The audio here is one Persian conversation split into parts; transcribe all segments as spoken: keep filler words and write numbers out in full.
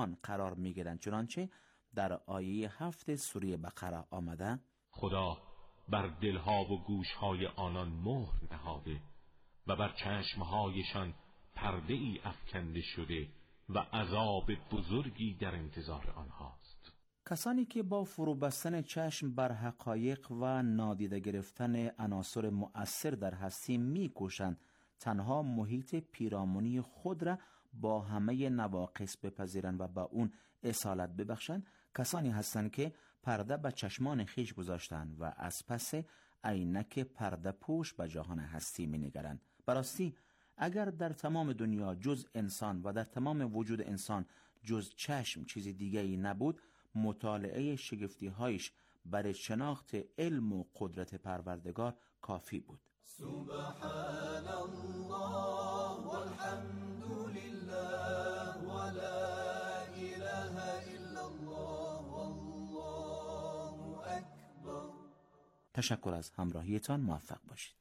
ایمان قرار میگیرند، چنانچه در آیه هفت سوره بقره آمده: خدا بر دلها و گوشهای آنان مهر نهاده و بر چشمهایشان پرده ای افکنده شده و عذاب بزرگی در انتظار آنهاست. کسانی که با فرو بستن چشم بر حقایق و نادیده گرفتن عناصر مؤثر در هستی می‌کوشند تنها محیط پیرامونی خود را با همه نواقص بپذیرند و با اون اصالت ببخشند، کسانی هستند که پرده به چشمان خیش گذاشتند و از پس عینک پرده پوش به جهان هستی می‌نگرند. براستی اگر در تمام دنیا جز انسان و در تمام وجود انسان جز چشم چیز دیگری نبود، مطالعه شگفتی‌هایش برای شناخت علم و قدرت پروردگار کافی بود. سبحان الله والحمد لله ولا اله الا الله والله اکبر. تشکر از همراهیتان، موفق باشید.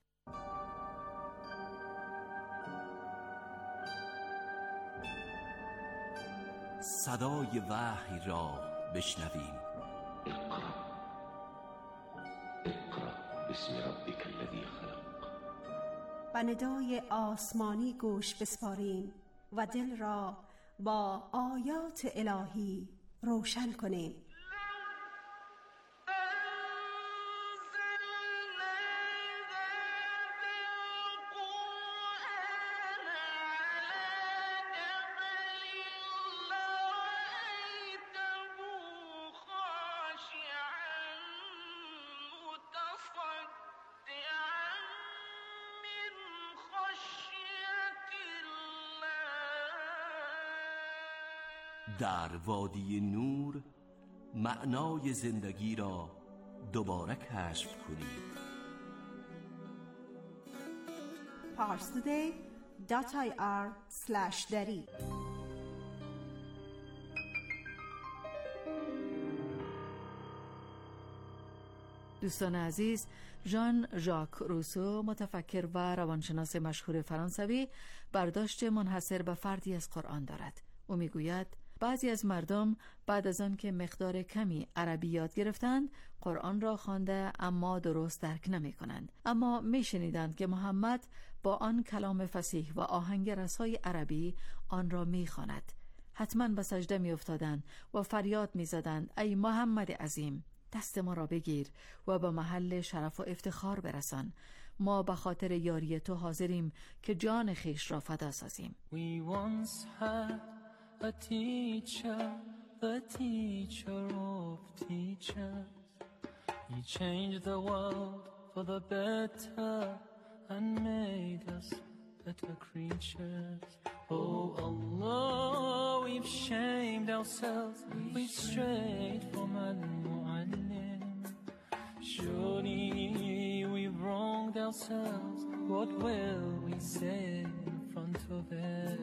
صدای وحی را بشنویم. اقرأ اقرأ باسم ربک الذی خلق. به ندای آسمانی گوش بسپاریم و دل را با آیات الهی روشن کنیم. در وادی نور معنای زندگی را دوباره کشف کنید. parstoday dot i r slash dari. دوستان عزیز، ژان ژاک روسو، متفکر و روانشناس مشهور فرانسوی، برداشت منحصر به فردی از قرآن دارد. او میگوید بعضی از مردم بعد از آن که مقدار کمی عربی یاد گرفتند، قرآن را خوانده اما درست درک نمی کنند. اما می شنیدند که محمد با آن کلام فصیح و آهنگ رسای عربی آن را می خواند. حتما به سجده می افتادند و فریاد می زدند: ای محمد عظیم، دست ما را بگیر و به محل شرف و افتخار برسان. ما به خاطر یاری تو حاضریم که جان خیش را فدا سازیم. We once had a teacher, the teacher of teachers. He changed the world for the better and made us better creatures. Oh Allah, we've shamed ourselves, we've strayed from Al-Mu'allim. Surely we've wronged ourselves, what will we say in front of it?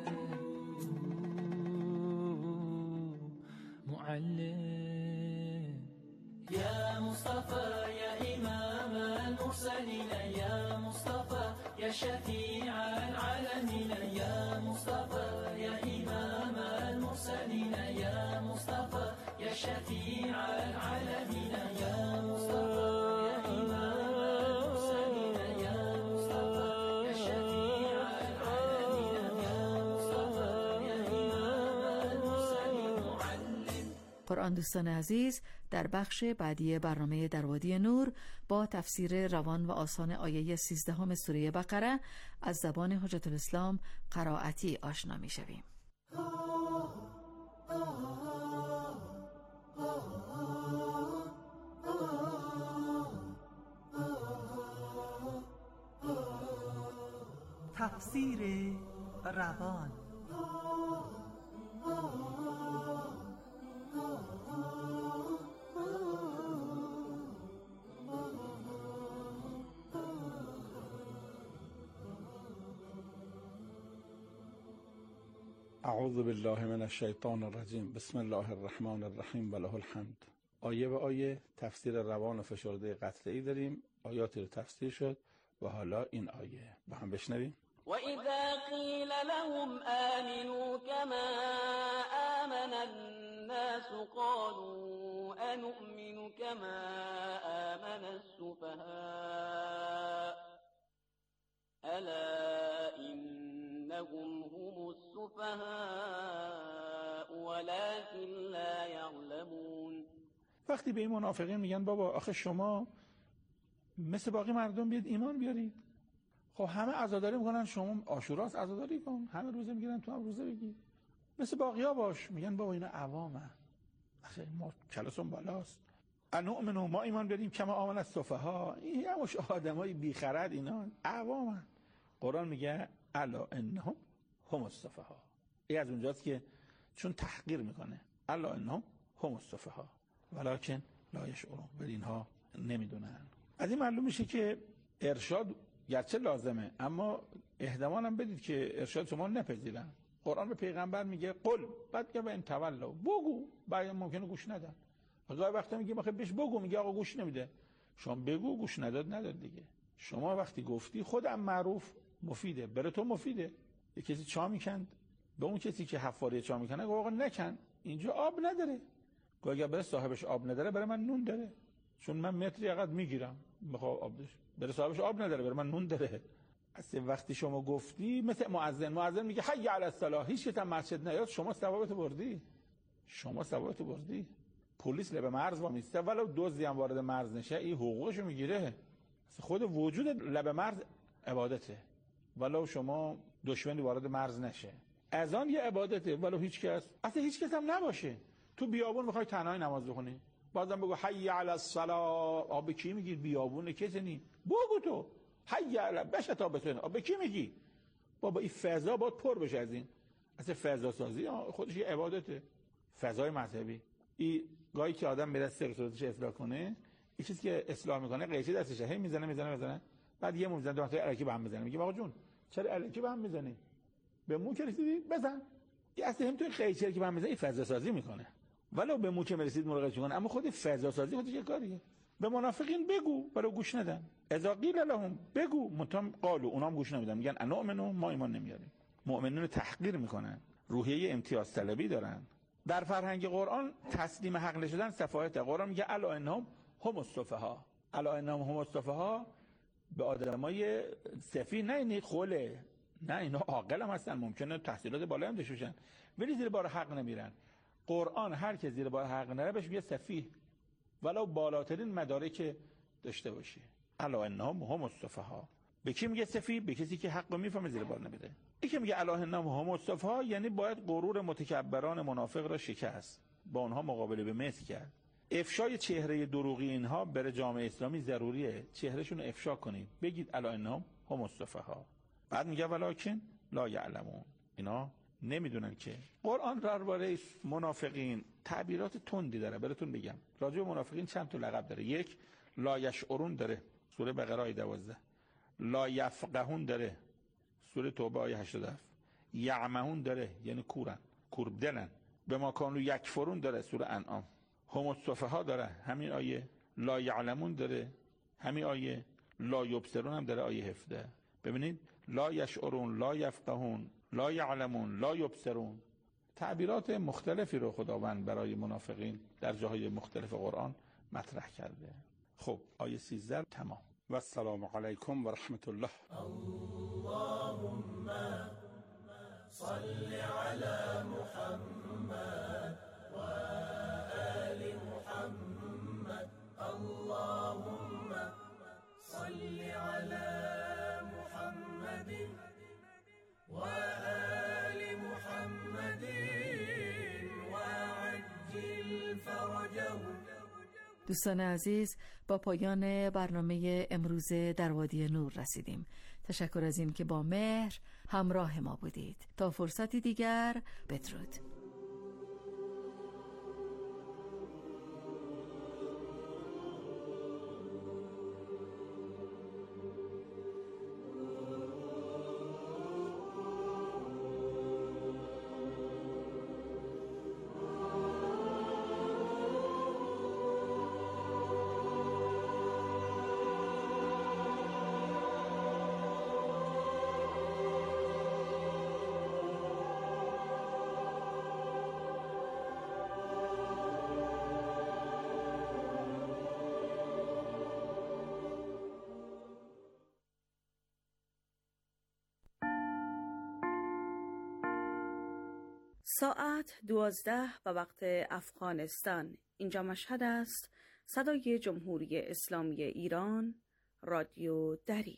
Mu'allim. Ya Mustafa, ya Imam al-Mursalin, ya Mustafa, ya Shafi' al-Alamin, ya Mustafa, ya Imam al-Mursalin, ya Mustafa, ya Shafi' al-Alamin, ya Mustafa, ya Imam al-Mursalin, ya Mustafa, ya Shafi' al-Alamin, ya Mustafa, ya Imam al-Mursalin, Mu'allim. قرآن دوستان عزیز، در بخش بعدی برنامه در وادی نور با تفسیر روان و آسان آیه سیزدهم سوره بقره از زبان حجت الاسلام قرائتی آشنا می شویم. تفسیر روان. اعوذ بالله من الشیطان الرجیم. بسم الله الرحمن الرحیم و له الحمد. آیه به آیه تفسیر روان و فشرده قطعی داریم. آیاتی رو تفسیر شد و حالا این آیه با هم بشنویم. وَإِذَا قِيلَ لَهُمْ آمِنُوا كَمَا آمَنَ الناس قالوا أنؤمن كما آمن السفهاء ألا إنهم هم السفهاء ولكن لا يعلمون. وقتی به این منافقین میگن بابا آخه شما مثل باقی مردم بیاد ایمان بیارید، خب همه عزاداری میکنن، شما عاشوراست عزاداری کن، همه روزه میگیرن تو هم روزه بگی، مثل باقیا باش. میگن بابا اینا عوامه، اخه ما کلاسون بالاست. انؤمنو ما ایمان بیاریم کما آمن السفها، این همش آدمای بی خرد، اینا عوامن. قرآن میگه الا انهم هم السفها. این از اونجاست که چون تحقیر میکنه، الا انهم هم السفها ولکن لا یشعرون، ولی اینها نمیدونن. از این معلوم میشه که ارشاد گرچه لازمه، اما احتمال هم بدید که ارشاد شما نپذیرن. قرآن به پیغمبر میگه قل، بعد میگه ان تولوا، بگو، بعد ممکنه گوش ندن. گاهی وقتا میگه بخیر بهش بگو، میگه آقا گوش نمیده. شما بگو، گوش نداد نداد دیگه. شما وقتی گفتی خودم معروف مفیده، بره تو مفیده. یه کسی چا میکند، به اون کسی که حفاری چا میکنه آقا نکن، اینجا آب نداره. گاهی بره صاحبش آب نداره، بره من نون داره، چون من متری عقد میگیرم میخوام آب داشت، بره صاحبش آب نداره، بره من نون داره. اصلا وقتی شما گفتی مثل مؤذن، مؤذن میگه حی علی الصلاه، هیچ کس مسجد نیاد، شما ثوابتو بردی، شما ثوابتو بردی. پلیس لب مرز وا میسته، ولو دزدی هم وارد مرز نشه این حقوقشو میگیره. خود وجود لب مرز عبادته، ولو شما دشمنی وارد مرز نشه. اذان یه عبادته، ولو هیچ کس، اصلا هیچ کس هم نباشه. تو بیابون میخوای تنهایی نماز بخونی، بازم بگو حی علی الصلاه. آب کی میگی؟ بیابون کسی نی، بگو تو حی علی بشه تا بتونه. آب کی میگی؟ بابا این فضا باید پر بشه از این. اصلا فضا سازی خودش یه عبادته، فضای مذهبی. این گاهی که آدم میره سرسوتش اصلاح کنه، این چیزی که اصلاح میکنه قیچی دستشه، هی میزنه میزنه میزنه، بعد یه موزه دو تا الکی به هم میزنه. میگه آقا جون چرا الکی به هم میزنی؟ به مو که رسیدی بزن. این اصلا هم توی قیچی که به هم میزنه این فضا سازی میکنه، ولو به مو که میرسید مراقبش میکنه، اما خود فضا سازی خودش یه کاریه. به منافقین بگو ولو گوش ندن، اذا قیل لهم بگو متم قالوا، اونام گوش نمیدن، میگن انؤمنو ما ایمان نمیاریم. مؤمنین رو تحقیر میکنن، روحیه امتیاز طلبی دارن. در فرهنگ قرآن تسلیم حق نشدن سفاهت. قرآن میگه الا انهم هم السفها، الا انهم هم السفها، به آدمای سفیه نه اینی خوله، نه اینا عاقل هم هستن، ممکنه تحصیلات بالا هم داشته باشن ولی زیر بار حق نمیرن. قرآن هر کی زیر بار حق نره بهش میگه سفیه، ولو بالاترین مدارک داشته باشه. الا انهم هم السفها. به کی میگه سفیه؟ به کسی که حق رو میفهمه زیر بار نمیره. این که میگه الا انهم هم السفها یعنی باید غرور متکبران منافق را شکست، با اونها مقابله به مثل کرد. افشای چهره دروغی اینها برای جامعه اسلامی ضروریه، چهرهشون رو افشا کنید، بگید الا انهم هم السفها. بعد میگه ولکن لا یعلمون، اینا نمیدونن که. قرآن درباره منافقین تعبیرات تندی داره. براتون بگم راجع به منافقین چند تا لقب داره. یک، لا یشعرون داره، سوره بقره آیه دوازده. لا یفقهون داره، سوره توبه آیه هشتاد و هفت. یعمهون داره، یعنی کورن، کورب دلن. به ما کانوا یکفرون داره، سوره انعام. هم السفها داره، همین آیه. لا یعلمون داره، همین آیه. لا یبصرون هم داره، آیه هفده. ببینید لا یشعرون، لا یفقهون، لا یعلمون، لا یبصرون، تعبیرات مختلفی رو خداوند برای منافقین در جاهای مختلف قرآن مطرح کرده. خب آیه سیزده تمام. و السلام علیکم و رحمت الله. اللهم صل علی محمد و آل محمد. اللهم صل علی محمد و آل محمد و عجل فرجهم. دوستان عزیز، با پایان برنامه امروز در وادی نور رسیدیم. تشکر از این که با مهر همراه ما بودید. تا فرصتی دیگر، بدرود. ساعت دوازده و وقت افغانستان. اینجا مشهد است. صدای جمهوری اسلامی ایران، رادیو دری.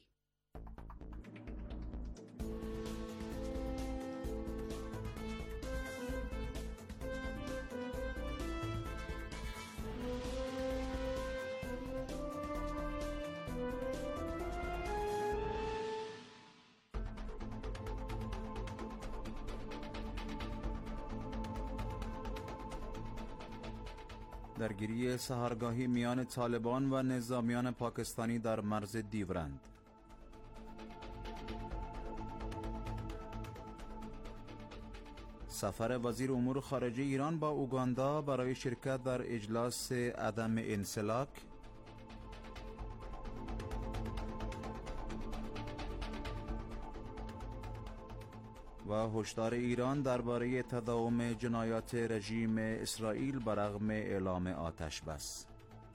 درگیری سحرگاهی میان طالبان و نظامیان پاکستانی در مرز دیورند. سفر وزیر امور خارجه ایران با اوگاندا برای شرکت در اجلاس عدم انسلاک. و هشدار ایران درباره تداوم جنایات رژیم اسرائیل برغم اعلام آتش بس.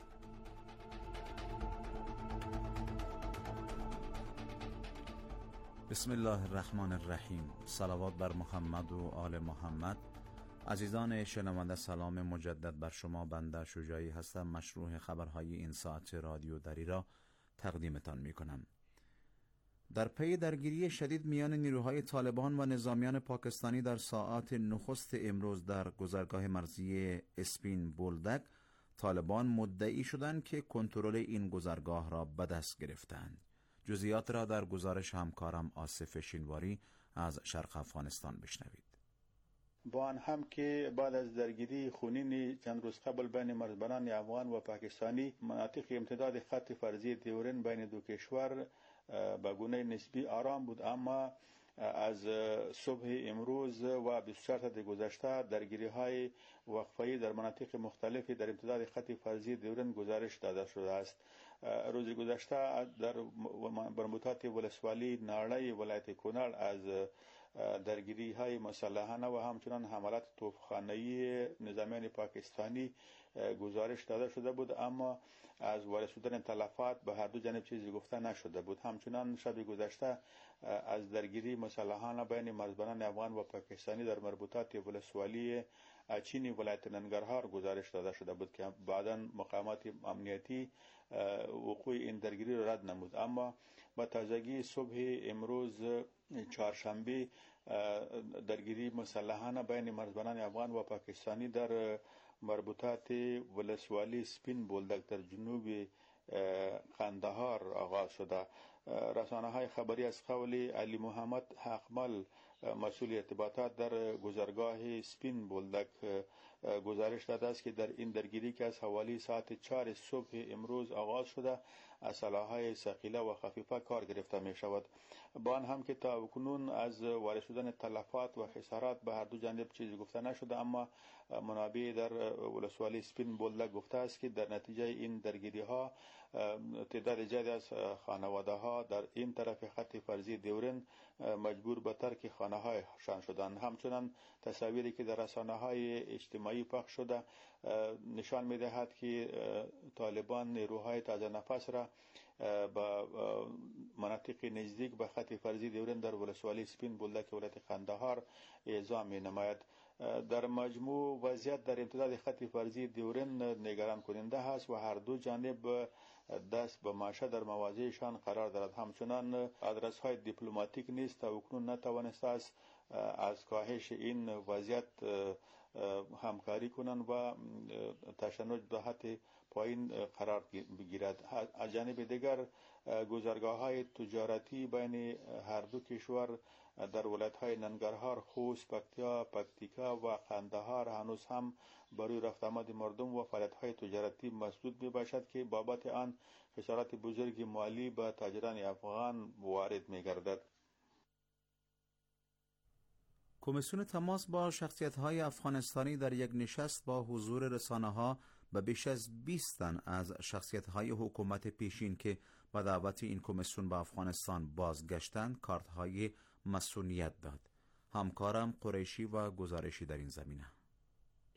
بسم الله الرحمن الرحیم. صلوات بر محمد و آل محمد. عزیزان شنونده، سلام مجدد بر شما. بنده شجاعی هستم. مشروع خبرهای این ساعت رادیو دری را تقدیمتان می کنم. در پی درگیری شدید میان نیروهای طالبان و نظامیان پاکستانی در ساعات نخست امروز در گذرگاه مرزی اسپین بولدک، طالبان مدعی شدند که کنترل این گذرگاه را به دست گرفتند. جزئیات را در گزارش همکارم آصف شینواری از شرق افغانستان بشنوید. با آن هم که بعد از درگیری خونین چند روز قبل بین مرزبانان افغان و پاکستانی، مناطق امتداد خط فرضی دیورن بین دو کشور به گونه نسبی آرام بود، اما از صبح امروز و بیست و چهار ساعت گذشته درگیری های وقفه‌ای در مناطق مختلفی در امتداد خط فرضی دیورن گزارش داده شده است. روز گذشته در مربوطات ولسوالی ناړی ولایت کونړ از درگیری های مسلحانه و همچنان حملات توپخانه‌ای نظامیان پاکستانی گزارش داده شده بود، اما از وارد شدن تلفات به هر دو جانب چیزی گفته نشده بود. همچنان شب گذشته از درگیری مسلحانه بین مرزبانان افغان و پاکستانی در مربوطات ولسوالی اچینی ولایت ننگرهار گزارش داده شده بود که بعداً مقامات امنیتی وقوع این درگیری را رد نمود. اما با تازگی صبح امروز چهارشنبه درگیری مسلحانه بین مرزبانان افغان و پاکستانی در مربوطات ولسوالی سپین بولدک در جنوب قندهار آغاز شده. رسانه های خبری از قول علی محمد حقمل، مسئول ارتباطات در گذرگاه سپین بولدک، گزارش داده است که در این درگیری که از حوالی ساعت چهار صبح امروز آغاز شده، اسلحه‌های ثقیله و خفیفه کار گرفته می شود. با آن هم که تا کنون از وارد شدن تلفات و خسارات به هر دو جانب چیزی گفته نشده، اما منابع در ولسوالی سپین بولدک گفته است که در نتیجه این درگیری ها تعداد زیادی از خانواده ها در این طرف خط فرضی دیورن مجبور به ترک خانه هایشان شدند. همچنان تصاویری که در رسانه های اجتماعی پخش شده نشان می دهد که طالبان نیروهای تازه نفس را به مناطق نزدیک به خط فرضی دیورن در ولسوالی سپین بولدک ولایت قندهار اعزام می نماید. در مجموع وضعیت در امتداد خط فرضی دیورن نگران کننده است و هر دو جانب دست به ماشه در مواضعشان قرار دارد. همچنان آدرس های دیپلماتیک نیست تا اکنون نتوانسته است از کاهش این وضعیت همکاری کنند و تشنج به حد پایین قرار بگیرد. از جانب دیگر گذرگاه های تجارتی بین هر دو کشور در ولایت های ننگرهار، خوست، پکتیا، پکتیکا و قندهار هنوز هم برای رفت آمد مردم و فعالیت های تجارتی مسدود می باشد که بابت آن خسارات بزرگی مالی به تاجران افغان وارد می گردد. کمیسیون تماس با شخصیت‌های افغانستانی در یک نشست با حضور رسانه‌ها به بیش از بیست تن از شخصیت‌های حکومت پیشین که به دعوت این کمیسیون به افغانستان بازگشتند کارت‌های مسئولیت داد. همکارم قریشی و گزارشی در این زمینه.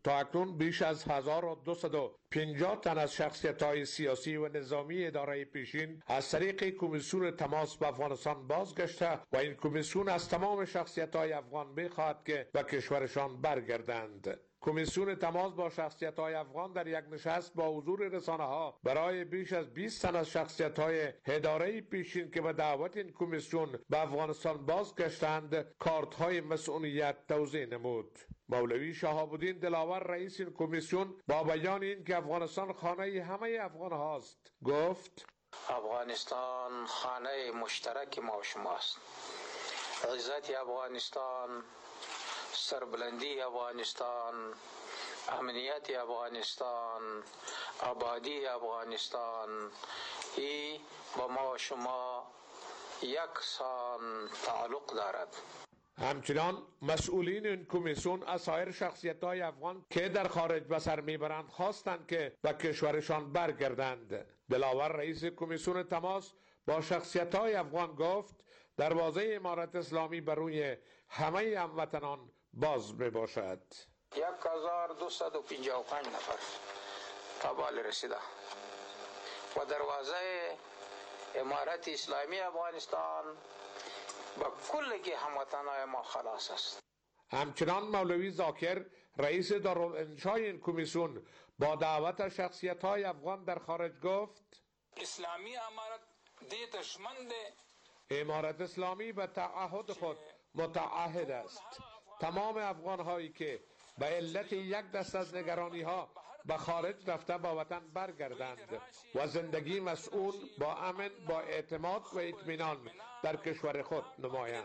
تا اکنون بیش از هزار و دویست و پنجاه تن از شخصیت‌های سیاسی و نظامی اداره پیشین از طریق کمیسیون تماس به افغانستان بازگشته و این کمیسیون از تمام شخصیت‌های افغان بخواهد که به کشورشان برگردند. کمیسیون تماس با شخصیت‌های افغان در یک نشست با حضور رسانه‌ها برای بیش از بیست تن از شخصیت‌های اداره پیشین که به دعوت این کمیسیون به افغانستان بازگشتند کارت‌های مسئولیت توزیع نمود. مولوی شهاب الدین دلاور رئیس این کمیسیون با بیان این که افغانستان خانه همه افغان هاست گفت: افغانستان خانه مشترک ما و شماست. عزت افغانستان، سربلندی افغانستان، امنیت افغانستان، آبادی افغانستان، ای با ما و شما یکسان تعلق دارد. همچنان مسئولین این کمیسیون از سایر شخصیت‌های افغان که در خارج به سر میبرند خواستند که به کشورشان برگردند. دلاور رئیس کمیسیون تماس با شخصیت‌های افغان گفت دروازه امارت اسلامی بر روی همه هموطنان باز می باشد. یک هزار دویست و پنجاه و پنج نفر تا بال رسیده و دروازه امارت اسلامی افغانستان با کل که هموطنان ما خلاص است. همچنان مولوی زاکر رئیس دارالانشای این کمیسیون با دعوت شخصیت‌های افغان در خارج گفت: اسلامی امارت دیتشمند امارت اسلامی به تعهد خود متعهد است. تمام افغان هایی که به علت یک دست از نگرانی ها به خارج رفته با وطن برگردند و زندگی مسئول با امن با اعتماد و اطمینان در کشور خود نمایند.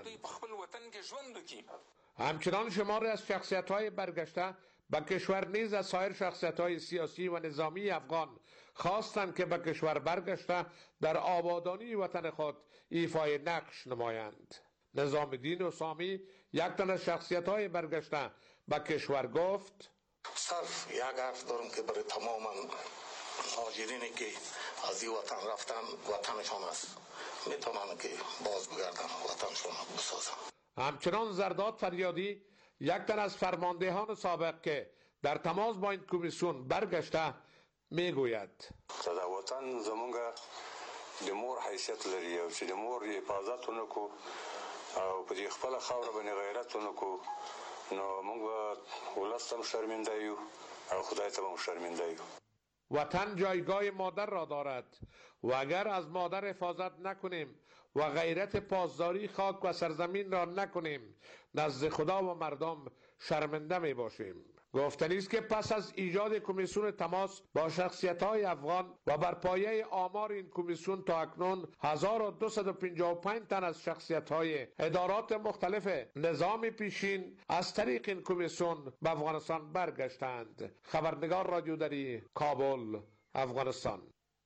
همچنان شماری از شخصیت های برگشته به کشور نیز از سایر شخصیت های سیاسی و نظامی افغان خواستند که به کشور برگشته در آبادانی وطن خود ایفای نقش نمایند. نظام الدین اسامی یک تن از شخصیت های برگشته به کشور گفت: صرف یک حرف دارم که برای تمام مهاجرینی که از این وطن رفتن وطنشان است میتونن که باز بگردن وطنشان بسازن. همچنان زرداد فریادی یک تن از فرماندهان سابق که در تماس با این کمیسیون برگشته میگوید: دا وطن زمونږ د مور حیثیت لري او چې د مور حفاظت ونکو او په دې خپل خاوره باندې غیرت ونکو نو موږ به ولس هم شرمنده یو او خدای ته هم شرمنده یو. وطن جایگاه مادر را دارد و اگر از مادر حفاظت نکنیم و غیرت پاسداری خاک و سرزمین را نکنیم نزد خدا و مردم شرمنده می باشیم. گفتنی است که پس از ایجاد کمیسیون تماس با شخصیت‌های افغان و بر پایه آمار این کمیسیون تا اکنون هزار و دویست و پنجاه و پنج تن از شخصیت‌های ادارات مختلف نظام پیشین از طریق این کمیسیون به افغانستان برگشتند. خبرنگار رادیو دری، کابل، افغانستان.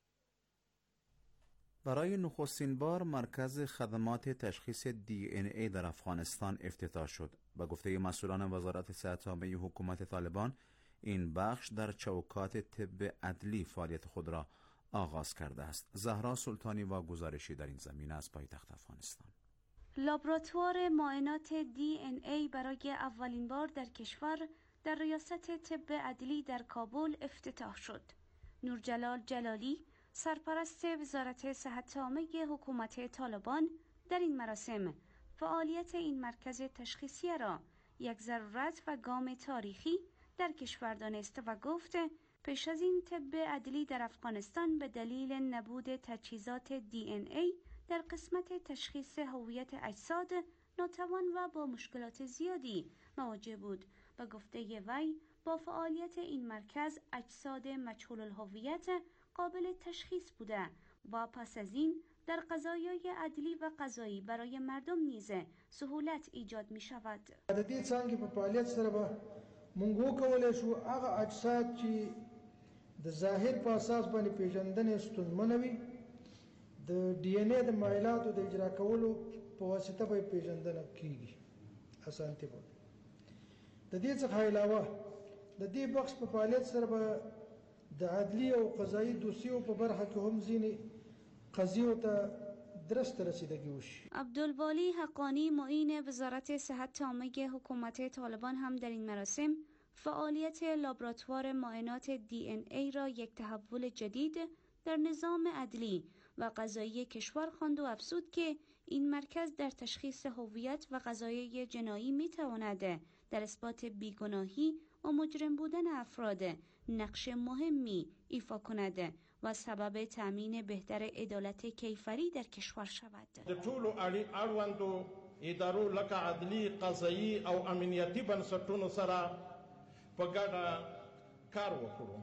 برای نخستین بار مرکز خدمات تشخیص دی ان ای در افغانستان افتتاح شد. به گفته مسئولان وزارت صحت عامه حکومت طالبان، این بخش در چوکات طب عدلی فعالیت خود را آغاز کرده است. زهرا سلطانی و گزارشی در این زمینه از پایتخت افغانستان. لابراتوار معاینات دی ان ای برای اولین بار در کشور در ریاست طب عدلی در کابل افتتاح شد. نورجلال جلالی، سرپرست وزارت صحت عامه حکومت طالبان، در این مراسم فعالیت این مرکز تشخیصی را یک ضرورت و گام تاریخی در کشور دانست و گفت پیش از این طب عدلی در افغانستان به دلیل نبود تجهیزات دی ان ای در قسمت تشخیص هویت اجساد ناتوان و با مشکلات زیادی مواجه بود. به گفته وی با فعالیت این مرکز اجساد مجهول الهویت قابل تشخیص بوده و پس از این در قضایای عدلی و قضایی برای مردم نیز سهولت ایجاد می شود. د دې څنګه په فعالیت سره به موږ وکولای شو هغه اجساد چې د ظاهر په اساس باندې پیژندنې ستونزمنه وي د ډي ان اے د معایناتو د اجرا کولو په واسطه به پیژندنه کیږي اسانتي به. د دې څخه علاوه د دې بخش په فعالیت سره به د عدلی او قضایی دوسیو په برخه کې هم ځینې قضیو ته درست رسیدگی وشي. عبدالوالی حقانی معین وزارت صحت عامه حکومت طالبان هم در این مراسم فعالیت لابراتوار معاینات دی ان ای را یک تحول جدید در نظام عدلی و قضایی کشور خواند و افزود که این مرکز در تشخیص هویت و قضایای جنایی می‌تواند در اثبات بیگناهی و مجرم بودن افراد نقش مهمی ایفا کند و سبب تأمین بهتر عدالت کیفری در کشور شود. د ټولو اړوندو ادارو لکه عدلی، قضایی او امنیتي بنسټونو سره په ګډه کار وکړو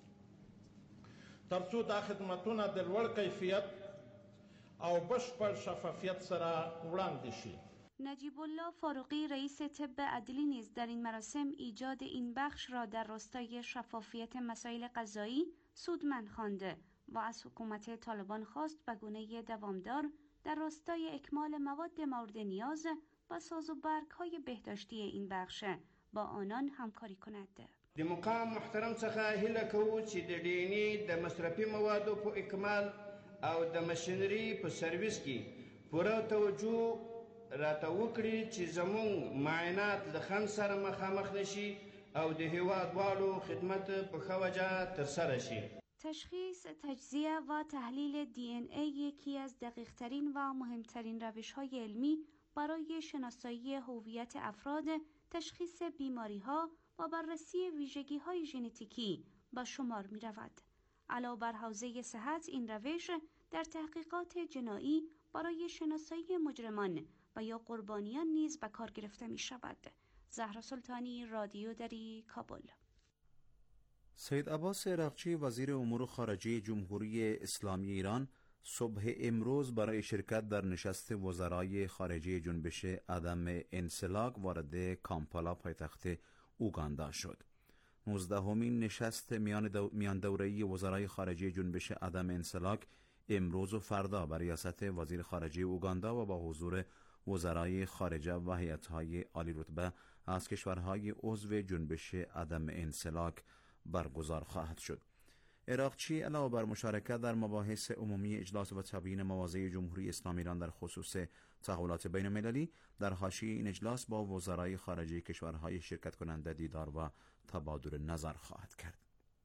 ترڅو دا خدمتونه د لوړ کیفیت او بشپړ شفافیت سره وړاندې شي. نجیب الله فاروقی رئیس طب عدلی نیز در این مراسم ایجاد این بخش را در راستای شفافیت مسائل قضایی سودمند خوانده و از حکومت طالبان خواست به گونه دوامدار در راستای اکمال مواد مورد نیاز و سازوبرگ‌های بهداشتی این بخش با آنان همکاری کند. د مقام محترم څخه هیله کوو چې د ډي ان اي د مصرفي موادو په اکمال او د ماشینري په سرویس کې پوره توجه راته وکړي چې زموږ معاینات له خنډ سره مخامخ نشي او د هیوادوالو خدمت په ښه وجه ترسره شي. تشخیص، تجزیه و تحلیل دی ان ای یکی از دقیق‌ترین و مهمترین روش‌های علمی برای شناسایی هویت افراد، تشخیص بیماری‌ها و بررسی ویژگی‌های ژنتیکی به شمار می‌رود. علاوه بر حوزه صحت، این روش در تحقیقات جنایی برای شناسایی مجرمان و یا قربانیان نیز به کار گرفته می‌شود. زهرا سلطانی، رادیو دری، کابل. سید عباس عراقچی وزیر امور خارجه جمهوری اسلامی ایران صبح امروز برای شرکت در نشست وزرای خارجه جنبش عدم انسلاک وارد کامپالا پایتخت اوگاندا شد. نوزدهمین نشست میان, دو... میان دوره‌ای وزرای خارجه جنبش عدم انسلاک امروز و فردا بر ریاست وزیر خارجه اوگاندا و با حضور وزرای خارجه و هیئت‌های عالی رتبه از کشورهای عضو جنبش عدم انسلاک برگزار خواهد شد. عراقچی علاوه بر مشارکت در مباحث عمومی اجلاس و تبیین مواضع جمهوری اسلامی ایران در خصوص تحولات بین المللی، در حاشیه این اجلاس با وزرای خارجه کشورهای شرکت کننده دیدار و تبادل نظر خواهد کرد.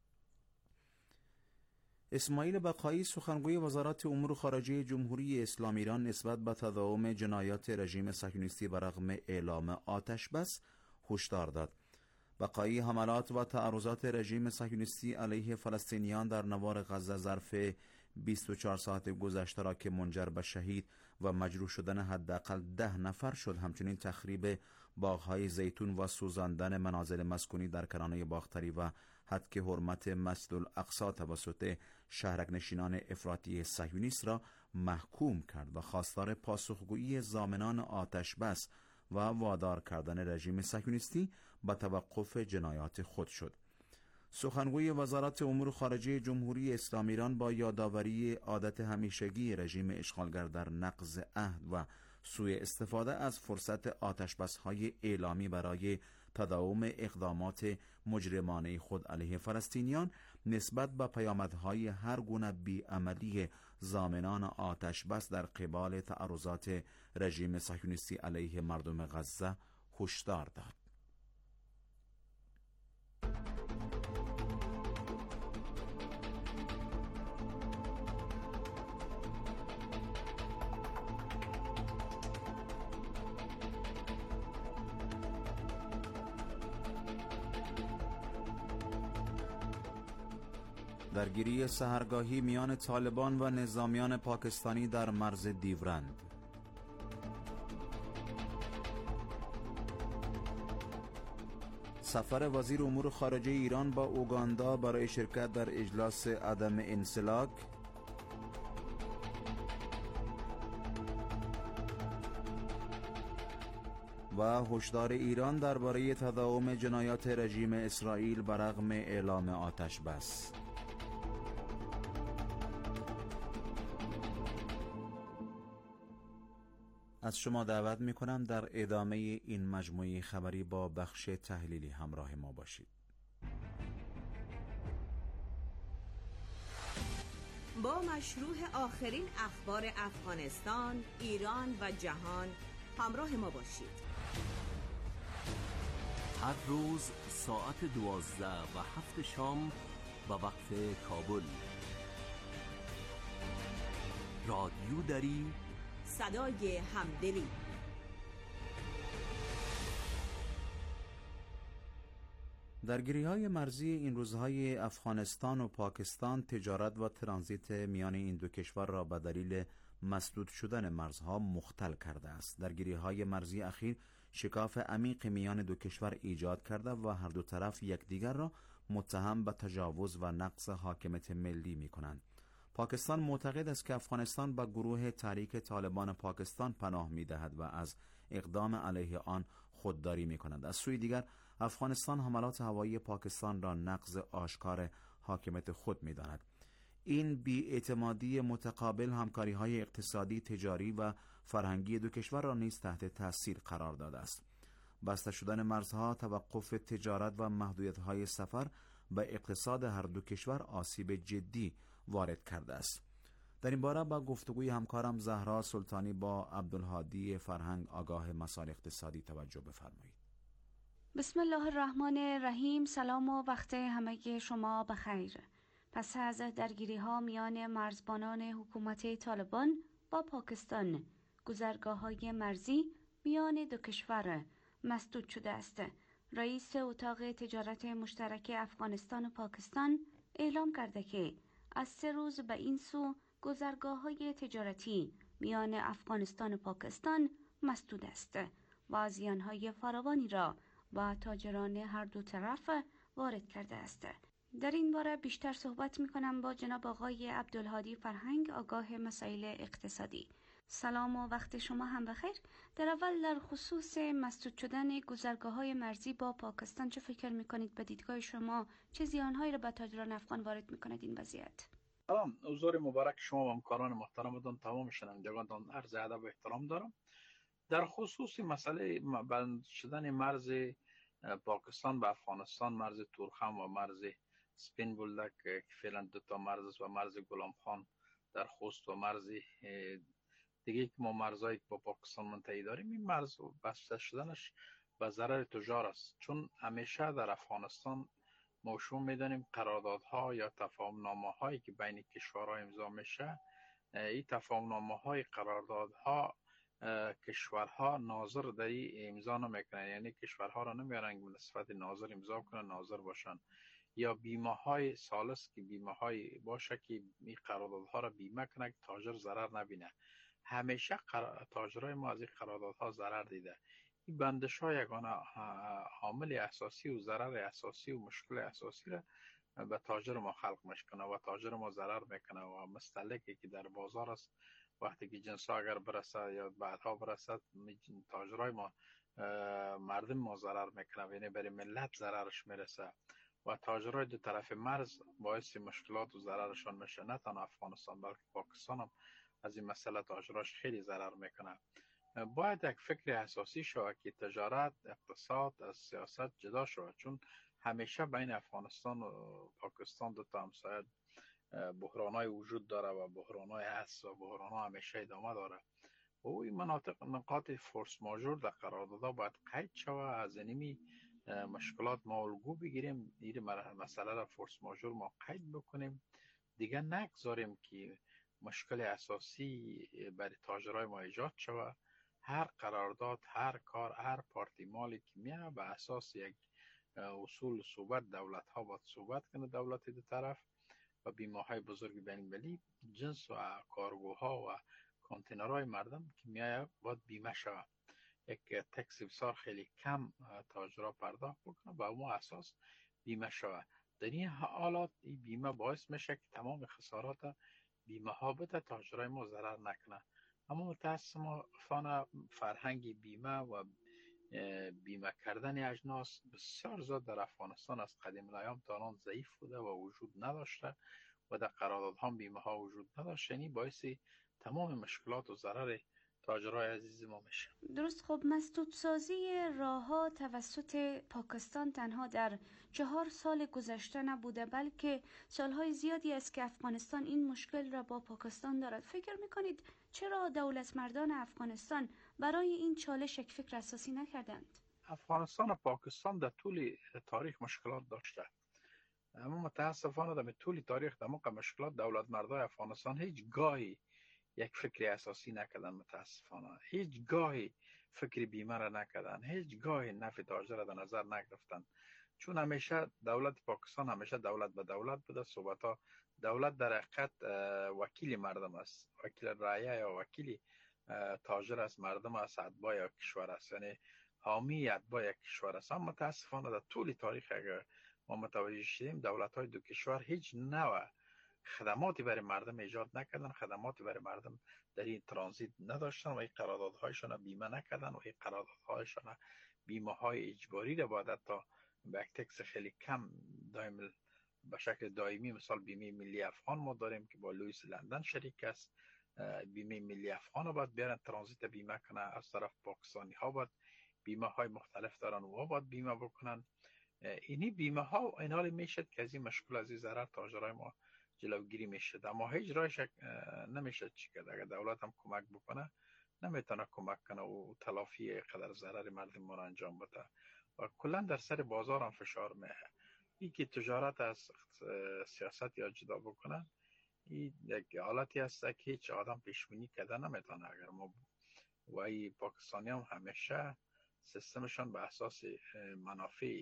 اسماعیل بقایی سخنگوی وزارت امور خارجه جمهوری اسلامی ایران نسبت به تداوم جنایات رژیم صهیونیستی برغم اعلام آتش بس هشدار داد. بقایی حملات و تعرضات رژیم صهیونیستی علیه فلسطینیان در نوار غزه ظرف بیست و چهار ساعت گذشته را که منجر به شهید و مجروح شدن حداقل ده نفر شد، همچنین تخریب باغ‌های زیتون و سوزاندن منازل مسکونی در کرانه باختری و هتک حرمت مسجد الاقصی توسط شهرک نشینان افراطی صهیونیست را محکوم کرد و خواستار پاسخگویی ضامنان آتش بس و وادار کردن رژیم صهیونیستی به توقف جنایات خود شد. سخنگوی وزارت امور خارجه جمهوری اسلامی ایران با یادآوری عادت همیشگی رژیم اشغالگر در نقض عهد و سوء استفاده از فرصت آتشبس‌های اعلامی برای تداوم اقدامات مجرمانه خود علیه فلسطینیان نسبت به پیامدهای هر گونه بیعملی ضامنان آتشبس در قبال تعرضات رژیم صهیونیستی علیه مردم غزه هشدار داد. درگیری سحرگاهی میان طالبان و نظامیان پاکستانی در مرز دیورند. سفر وزیر امور خارجه ایران با اوگاندا برای شرکت در اجلاس عدم انسلاک. و هشدار ایران درباره تداوم جنایات رژیم اسرائیل برغم اعلام آتش بس. از شما دعوت می کنم در ادامه این مجموعه خبری با بخش تحلیلی همراه ما باشید. با مشروع آخرین اخبار افغانستان، ایران و جهان همراه ما باشید. هر روز ساعت دوازده و هفت شام به وقت کابل. رادیو دری، صدای همدلی. درگیری‌های مرزی این روزهای افغانستان و پاکستان تجارت و ترانزیت میان این دو کشور را به دلیل مسدود شدن مرزها مختل کرده است. درگیری‌های مرزی اخیر شکاف عمیق میان دو کشور ایجاد کرده و هر دو طرف یکدیگر را متهم به تجاوز و نقض حاکمیت ملی می‌کنند. پاکستان معتقد است که افغانستان به گروه تحریک طالبان پاکستان پناه می‌دهد و از اقدام علیه آن خودداری می‌کند. از سوی دیگر افغانستان حملات هوایی پاکستان را نقض آشکار حاکمیت خود می‌داند. این بی‌اعتمادی متقابل همکاری‌های اقتصادی، تجاری و فرهنگی دو کشور را نیز تحت تاثیر قرار داده است. بسته شدن مرزها، توقف تجارت و محدودیت‌های سفر به اقتصاد هر دو کشور آسیب جدی وارد کرده است. در این باره با گفتگوی همکارم زهرا سلطانی با عبدالهادی فرهنگ آگاه مسائل اقتصادی توجه بفرمایید. بسم الله الرحمن الرحیم. سلام و وقت همگی شما بخیر. پس از درگیری ها میان مرزبانان حکومت طالبان با پاکستان، گذرگاه های مرزی میان دو کشور مسدود شده است. رئیس اتاق تجارت مشترک افغانستان و پاکستان اعلام کرده که از سه روز به این سو گذرگاه های تجارتی میان افغانستان و پاکستان مسدود است و زیانهای فراوانی را با تاجران هر دو طرف وارد کرده است. در این باره بیشتر صحبت می کنم با جناب آقای عبدالهادی فرهنگ آگاه مسائل اقتصادی. سلام و وقت شما هم بخیر. در اول در خصوص مسدود شدن گذرگاه‌های مرزی با پاکستان چه فکر می‌کنید؟ به دیدگاه شما چه زیان‌هایی را به تاجران افغان وارد می‌کند این وضعیت؟ سلام، حضور مبارک شما و همکاران محترمتان، تمام شنوندگانتان عرض ادب و احترام دارم. در خصوص مسئله بند شدن مرز پاکستان به افغانستان، مرز تورخم و مرز سپین بولدک که فعلا دو تا مرز است و مرز گلام خان در خوست و مرز دیگه که ما مرزایی با پاکستان منتهی داریم، این مرز بسته شدنش به ضرر تجار است. چون همیشه در افغانستان ما شما میدانیم قراردادها یا تفاهمنامه هایی که بین کشورها امضا میشه، این تفاهمنامه های قراردادها کشورها ناظر در این امضا نمیکنن، یعنی کشورها را نمیارن به نسبت ناظر امضا کنن، ناظر باشن. یا بیمه های سالس که بیمه های باشه که این قراردادها را بیمه کنه که تاجر ضرر نبینه. همیشه تاجرای ما از این قراردادها ضرر دیده. این بندش ها یگانه عامل اساسی و ضرر اساسی و مشکل اساسی را به تاجر ما خلق میکنه و تاجر ما ضرر میکنه و مستهلکی که در بازار است وقتی که جنس ها اگر برسد یا بعدها برسد، تاجرای ما مردم ما ضرر میکنه، یعنی برای ملت ضررش میرسه و تاجرای دو طرف مرز باعث مشکلات و ضررشان میشه. نه تنها افغانستان بلکه پاکستان هم از این مسئله تاجراش خیلی ضرر میکنه. باید یک فکر اساسی شود که تجارت اقتصاد از سیاست جدا شود، چون همیشه بین افغانستان و پاکستان دو تا همسایه بحرانای وجود داره و بحرانای هست و بحرانها همیشه ادامه داره و این مناطق نقاط فورس ماژور در قراردادها باید قید شود. از اینمی مشکلات ما الگو بگیریم، این مسئله را فورس ماژور ما قید بکنیم، دیگه نگذاریم که مشکل اساسی برای تاجرای ما ایجاد شود. هر قرارداد، هر کار، هر پارتی مالی که میاد به اساس یک اصول صحبت دولت ها باید صحبت کنه، دولت دو طرف و بیمه های بزرگ بین المللی، جنس و کارگوها و کانتینرهای مردم که میاد باید بیمه شود. یک تکس بسیار خیلی کم تاجرها پرداخت بکنه و اون اساس بیمه شود. در این حالات این بیمه باعث میشه که تمام خسارات بیمه ها بده، تاجرای ما ضرر نکنه. اما متاسفانه فرهنگ بیمه و بیمه کردن اجناس بسیار زیاد در افغانستان از قدیم الایام تا الان ضعیف بوده و وجود نداشته و در قراردادها بیمه ها وجود نداشته. یعنی باعث تمام مشکلات و ضرر تاجرای عزیز ما میشه. درست. خب مسدودسازی راه‌ها توسط پاکستان تنها در چهار سال گذشته نبوده، بلکه سالهای زیادی است که افغانستان این مشکل را با پاکستان دارد. فکر میکنید چرا دولت مردان افغانستان برای این چالش یک فکر اساسی نکردند؟ افغانستان و پاکستان در طول تاریخ مشکلات داشته، اما متاسفانه در طول تاریخ در موقع مشکلات دولت مردای افغانستان هیچ گاهی یک فکر اساسی نکردن. متاسفانه هیچ گاهی فکر بیمه را نکردن، هیچ گاهی نفع تاجر را در نظر نگرفتن، چون همیشه دولت پاکستان همیشه دولت به دولت بوده. صحبت ها دولت در حقیقت وکیل مردم است، وکیل رعیه یا وکیل تاجر است، مردم است، اتباع یا کشور است، یعنی حامی اتباع یک کشور است. اما متاسفانه در طول تاریخ اگر ما متوجه شدیم دولت های دو کشور هیچ نوع خدماتی برای مردم ایجاد نکردن، خدماتی برای مردم در این ترانزیت نداشتن و این قراردادهایشان بیمه نکردن و این قراردادهایشان بیمه های اجباری را باید تا به یک تکس خیلی کم دائم به شکل دائمی، مثال بیمه ملی افغان ما داریم که با لوئیس لندن شریک است، بیمه ملی افغان باید بیارن ترانزیت بیمه کنه، از طرف پاکستانی ها باید بیمه های مختلف دارن و باید بیمه بکنن. اینی بیمه ها اینالی میشد که از این مشکل از این ضرر تاجرای ما جلوگیری میشد، اما هیچ راهش نمیشد چی کرد. اگر دولت هم کمک بکنه نمیتونه کمک کنه و تلافی قدر ضرر مردم ما را انجام بده و کلا در سر بازار هم فشار میه. این که تجارت از سیاست یا جدا بکنن این یک حالتی است که هیچ آدم پیشبینی کرده نمیتونه. اگر ما و ای پاکستانی هم همیشه سیستمشان به اساس منافع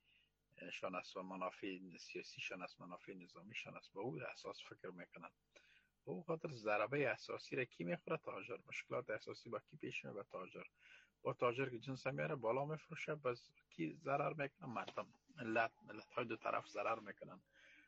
شان است و منافع سیاسی شان است، منافع نظامی شان است، با او اساس فکر میکنن. او خاطر ضربه اساسی را کی میخوره؟ تاجر. مشکلات اساسی با کی پیش میاد؟ تاجر. با تاجر که جنس میاره بالا میفروشه، باز کی ضرر میکنه؟ مردم. ملت ملت های دو طرف ضرر میکنن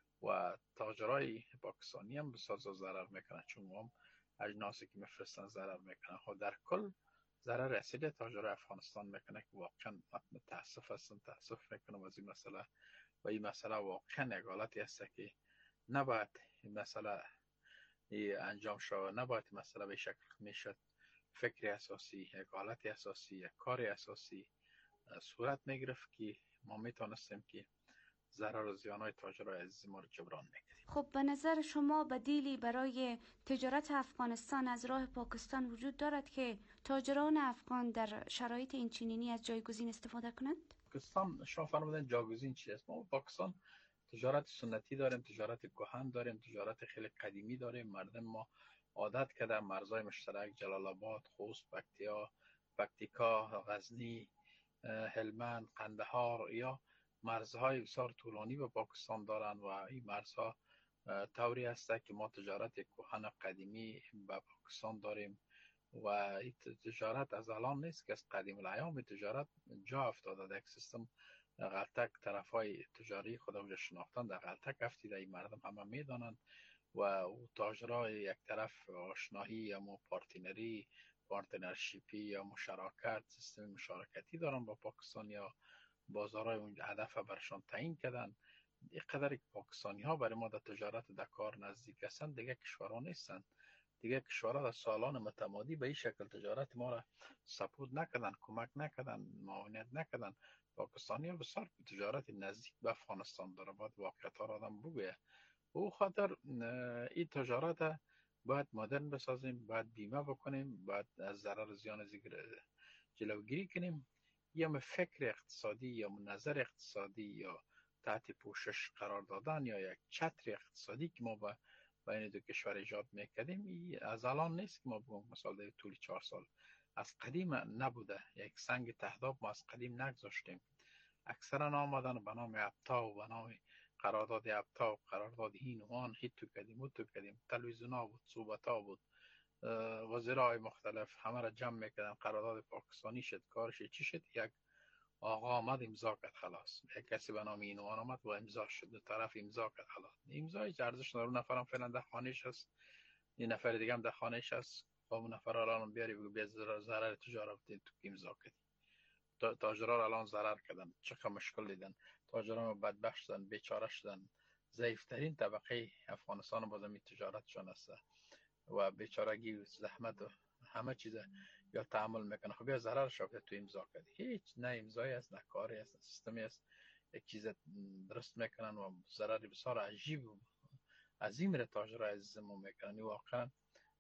و تاجرای پاکستانی هم بسازا ضرر میکنن، چون هم اجناسی که میفرستن ضرر میکنن. خود در کل ضرر اصلی تاجرای افغانستان میکنه که واقعا متاسف هستم، تاسف میکنم از این مسئله و این مسئله واقعا یک حالتی است که نباید این مسئله انجام شود، نباید این مسئله به شکل میشد فکر اساسی، یک حالت اساسی، یک کار اساسی صورت میگرفت که ما میتونستیم که ضرر و زیانهای تاجرای عزیز ما رو جبران میکنیم. خب به نظر شما بدیلی برای تجارت افغانستان از راه پاکستان وجود دارد که تاجران افغان در شرایط این چنینی از جایگزین استفاده کنند؟ پاکستان شما فرمودن جایگزین چی است؟ ما پاکستان تجارت سنتی داریم، تجارت کهن داریم، تجارت خیلی قدیمی داریم. مردم ما عادت کرده مرزهای مشترک جلال آباد، خوست، پکتیا، پکتیکا، غزنی، هلمند، قندهار یا مرزهای بسیار طولانی به پاکستان دارند و این مرزها طوری است که ما تجارت کهن قدیمی به پاکستان داریم و این تجارت از الان نیست که از قدیم الایام تجارت جا افتاده. در یک سیستم غلطک طرفای تجاری خود شناختن در غلطک افتیده، این مردم همه میدانند و تاجرای یک طرف آشنایی یا مو پارتنری پارتنرشیپی یا مشارکت سیستم مشارکتی دارن با پاکستان یا بازارهای اون هدف برشان تعیین کردن. یک قدر که پاکستانی ها برای ما در تجارت در کار نزدیک هستند، دیگه کشورها نیستند. دیگه کشورها در سالان متمادی به این شکل تجارت ما را سپورت نکردن، کمک نکردن، معاونت نکردن. پاکستانی ها بسیار تجارت نزدیک به افغانستان داره، باید واقعیت ها را آدم بگویه. او خاطر این تجارت باید مدرن بسازیم، باید بیمه بکنیم، باید از ضرر زیان زیگر جلوگیری کنیم. یا فکر اقتصادی یا نظر اقتصادی یا تحت پوشش قرار دادن یا یک چتر اقتصادی که ما با بین دو کشور ایجاد میکردیم از الان نیست که ما بگم مثلا در طول چهار سال، از قدیم نبوده. یک سنگ تهداب ما از قدیم نگذاشتیم. اکثرا آمدن به نام ابتا و به نام قرارداد ابتا و قرارداد این و آن هیتو کردیم و تو کردیم، تلویزیون ها بود، صحبت ها بود، وزرای مختلف همه را جمع میکردن. قرارداد پاکستانی شد، کارش چی شد؟ یک آقا آمد امضا کرد، خلاص. یک کسی به نام این و آن آمد و امضا شد، دو طرف امضا کرد، خلاص. امضای ارزش نداره. نفرم فعلا در خانهش هست، این نفر دیگه هم در خانهش هست، خب اون نفر الان بیاری بگو بیا ضرر تجارت تو امضا کردی. تاجرها الان ضرر کردن، چقدر مشکل دیدن. تاجرها بدبخت شدن، بیچاره شدن. ضعیفترین طبقه افغانستان باز می تجارتشون است و بیچارگی زحمت و همه چیز یا تحمل میکنه. خب یا ضرر شد تو امضا کردی، هیچ نه امضایی است نه کاری است، سیستمی است. یک چیز درست میکنن و ضرر بسیار عجیب و عظیم را تاجرها عزیز ما میکنن. واقعا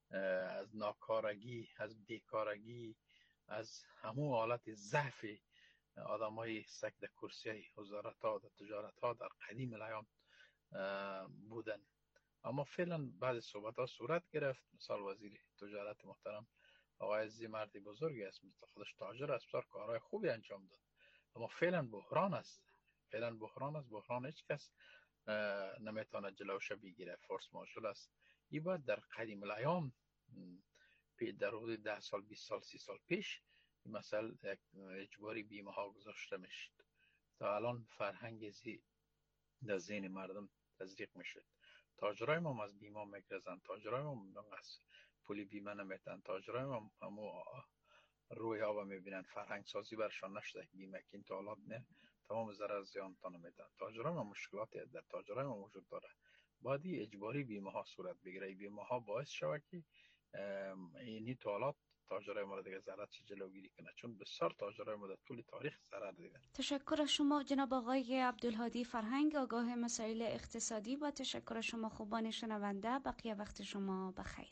از ناکارگی، از بیکارگی، از همون حالت ضعف آدم های سک در کرسی وزارت ها در تجارت ها در قدیم الایام بودن. اما فعلا بعضی صحبت ها صورت گرفت. مثال وزیر تجارت محترم آقای عزیزی مردی بزرگی است، خودش تاجر است، بسیار کارهای خوبی انجام داد. اما فعلا بحران است، فعلا بحران است. بحران هیچ کس نمیتونه جلوش بگیره، فورس ماژور است. این باید در قدیم الایام در حدود ده سال بیست سال سی سال پیش مثلا اجباری بیمه ها گذاشته میشد تا الان فرهنگ زی در ذهن مردم تزریق میشد. تاجرای ما از بیمه میگرزن، تاجرای ما از پولی بیمه نمیتن، تاجرای ما همو روی ها میبینن، فرهنگ سازی برشان نشده، بیمه که این تا حالات نه تمام ضرر زیان تا نمیدن. تاجرای ما مشکلاتی در تاجرای ما وجود داره. بعدی اجباری بیمه ها صورت بگیره. بیمه ها باعث شود که اینی تا حالات تاجرای ما دیگه ضرر چه جلوگیری کنه، چون بسیار تاجرای ما در طول تاریخ ضرر دیدن. تشکر از شما جناب آقای عبدالهادی فرهنگ، آگاه مسائل اقتصادی، و تشکر از شما خوبان شنونده. بقیه وقت شما بخیر.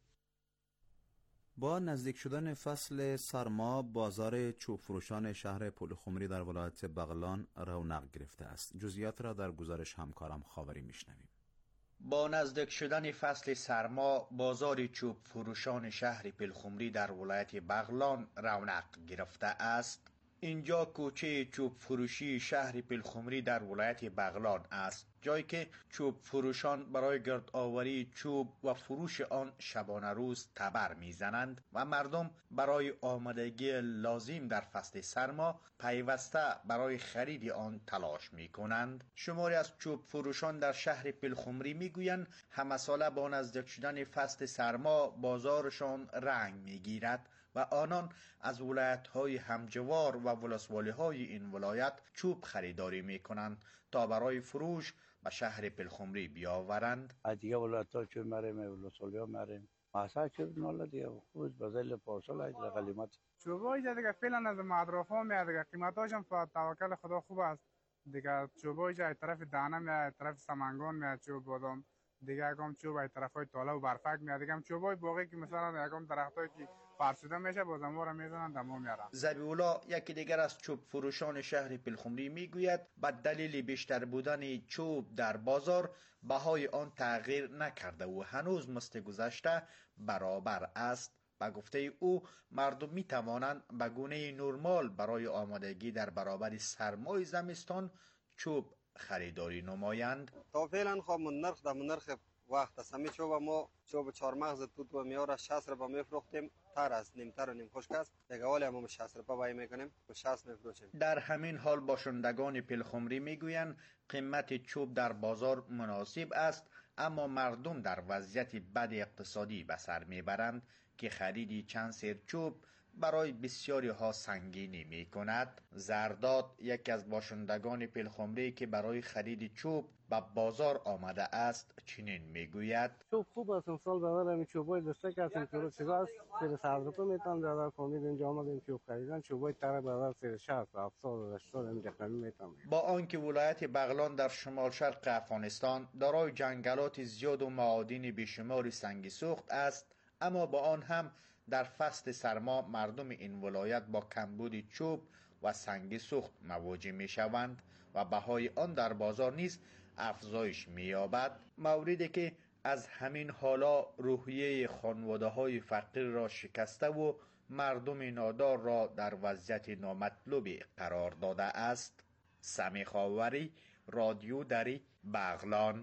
با نزدیک شدن فصل سرما، بازار چوب فروشان شهر پلخمری در ولایت بغلان رونق گرفته است. جزئیات را در گزارش همکارم خاوری میشنویم. با نزدیک شدن فصل سرما، بازار چوب فروشان شهر پلخمری در ولایت بغلان رونق گرفته است. اینجا کوچه چوب فروشی شهر پلخمری در ولایت بغلان است، جایی که چوب فروشان برای گرد آوری چوب و فروش آن شبانه روز تبر میزنند و مردم برای آمادگی لازم در فصل سرما پیوسته برای خرید آن تلاش می کنند. شماری از چوب فروشان در شهر پلخمری میگویند همه ساله با نزدیک شدن فصل سرما بازارشان رنگ میگیرد و آنان از ولایت‌های همجوار و ولسوالی‌های این ولایت چوب خریداری می‌کنند تا برای فروش به شهر پلخمری بیاورند. دیگه ولایت‌ها چوب مریم، ولسوالی‌ها مریم. مثلا چوب ناله دیگه خود بدل پارسال های قلیمت. چوبای دیگه فعلا از مدرسه میاد، دیگه قیمتاش هم توکل خدا خوب است. دیگه چوبای جای طرف دانه میاد، طرف سمنگان میاد چوب بادام. دیگه یکم چوب از طرفای تاله و برفک میاد. دیگه چوبای باقی که مثلا یکم درختایی که فرسوده میشه بازم وارا میزنن دمو میارن. زبیولا یکی دیگر از چوب فروشان شهر پلخمری میگوید به دلیل بیشتر بودن چوب در بازار بهای آن تغییر نکرده و هنوز مثل گذشته برابر است. به گفته او مردم می توانند به گونه نرمال برای آمادگی در برابر سرمای زمستان چوب خریداری نمایند. تا فعلا خب من نرخ در نرخ وقت است. همی چوب ما چوب چهار مغز توت و میاره شصت رو میفروختیم، تر است، نیم تر و نیم خشک است. دیگه ولی هم شصت رو بای میکنیم و شصت میفروشیم. در همین حال باشندگان پلخمری میگویند قیمت چوب در بازار مناسب است، اما مردم در وضعیت بد اقتصادی به سر میبرند که خریدی چند سیر چوب برای بسیاری ها سنگینی می کند. زرداد یکی از باشندگان پلخمری که برای خرید چوب به بازار آمده است چنین می گوید: چوب خوب است، امسال برای همین چوبای دسته کردیم چوب چیزا است سر صدر میتونم در کامل اینجا آمدیم چوب خریدن. چوبای تر برای سر شصت و هفتاد و هشتاد این رقمی میتونم. با آنکه ولایت بغلان در شمال شرق افغانستان دارای جنگلات زیاد و معادن بیشمار سنگ سوخت است، اما با آن هم در فصل سرما مردم این ولایت با کمبود چوب و سنگ سوخت مواجه می شوند و بهای آن در بازار نیز افزایش می یابد، موردی که از همین حالا روحیه خانواده های فقیر را شکسته و مردم نادار را در وضعیت نامطلوبی قرار داده است. سمی خاوری، رادیو دری، بغلان.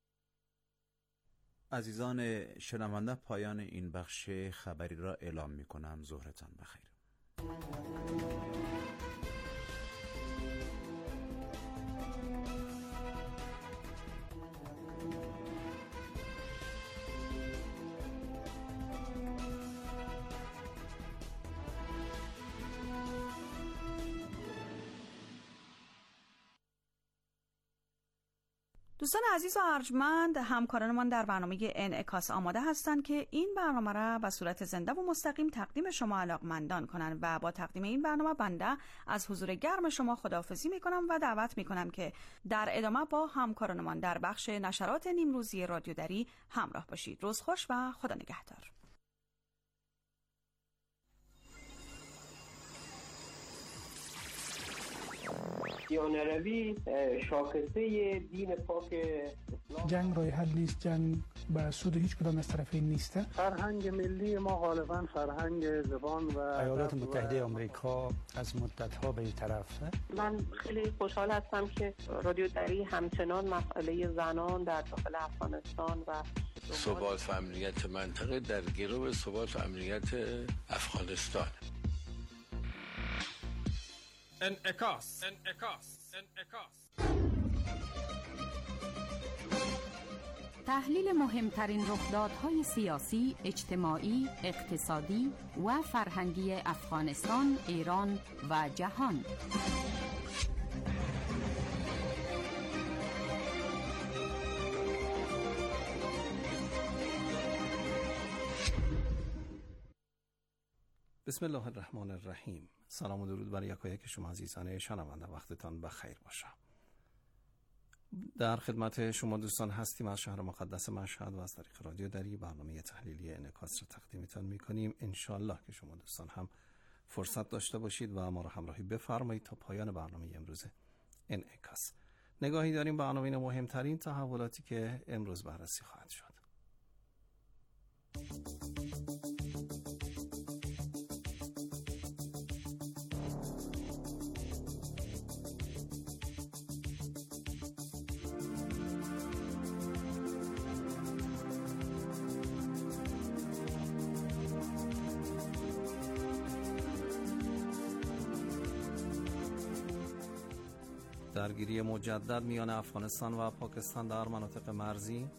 عزیزان شنونده، پایان این بخش خبری را اعلام می کنم. ظهرتان بخیر. دوستان عزیز و ارجمند، همکارانمان در برنامه انعکاس آماده هستند که این برنامه را به صورت زنده و مستقیم تقدیم شما علاقمندان کنند و با تقدیم این برنامه بنده از حضور گرم شما خداحافظی می کنم و دعوت می کنم که در ادامه با همکارانمان در بخش نشرات نیمروزی رادیو دری همراه باشید. روز خوش و خدا نگهدار. مسیحیان روی شاخصه دین پاک اسلام. جنگ راه حل نیست، جنگ به سود هیچ کدام از طرفین نیست. فرهنگ ملی ما غالبا فرهنگ زبان و ایالات متحده آمریکا از مدت‌ها به این طرفه. من خیلی خوشحال هستم که رادیو دری همچنان مسئله زنان در داخل افغانستان و ثبات و امنیت منطقه در گرو ثبات و امنیت افغانستان. انعکاس انعکاس انعکاس تحلیل مهمترین رخدادهای سیاسی، اجتماعی، اقتصادی و فرهنگی افغانستان، ایران و جهان. بسم الله الرحمن الرحیم. سلام و درود بر یکایک شما عزیزان شنونده، وقتتان بخیر باشه. در خدمت شما دوستان هستیم از شهر مقدس مشهد و از طریق رادیو دری برنامه تحلیلی انعکاس را تقدیمتان می‌کنیم. انشالله که شما دوستان هم فرصت داشته باشید و ما را همراهی بفرمایید تا پایان برنامه امروز انعکاس. نگاهی داریم به عناوین مهمترین تحولاتی که امروز بررسی خواهد شد. درگیری مجدد میان افغانستان و پاکستان در مناطق مرزی،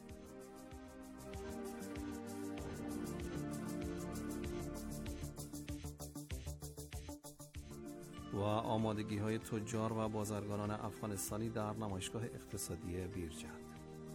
و آمادگی های تجار و بازرگانان افغانستانی در نمایشگاه اقتصادی بیرجند.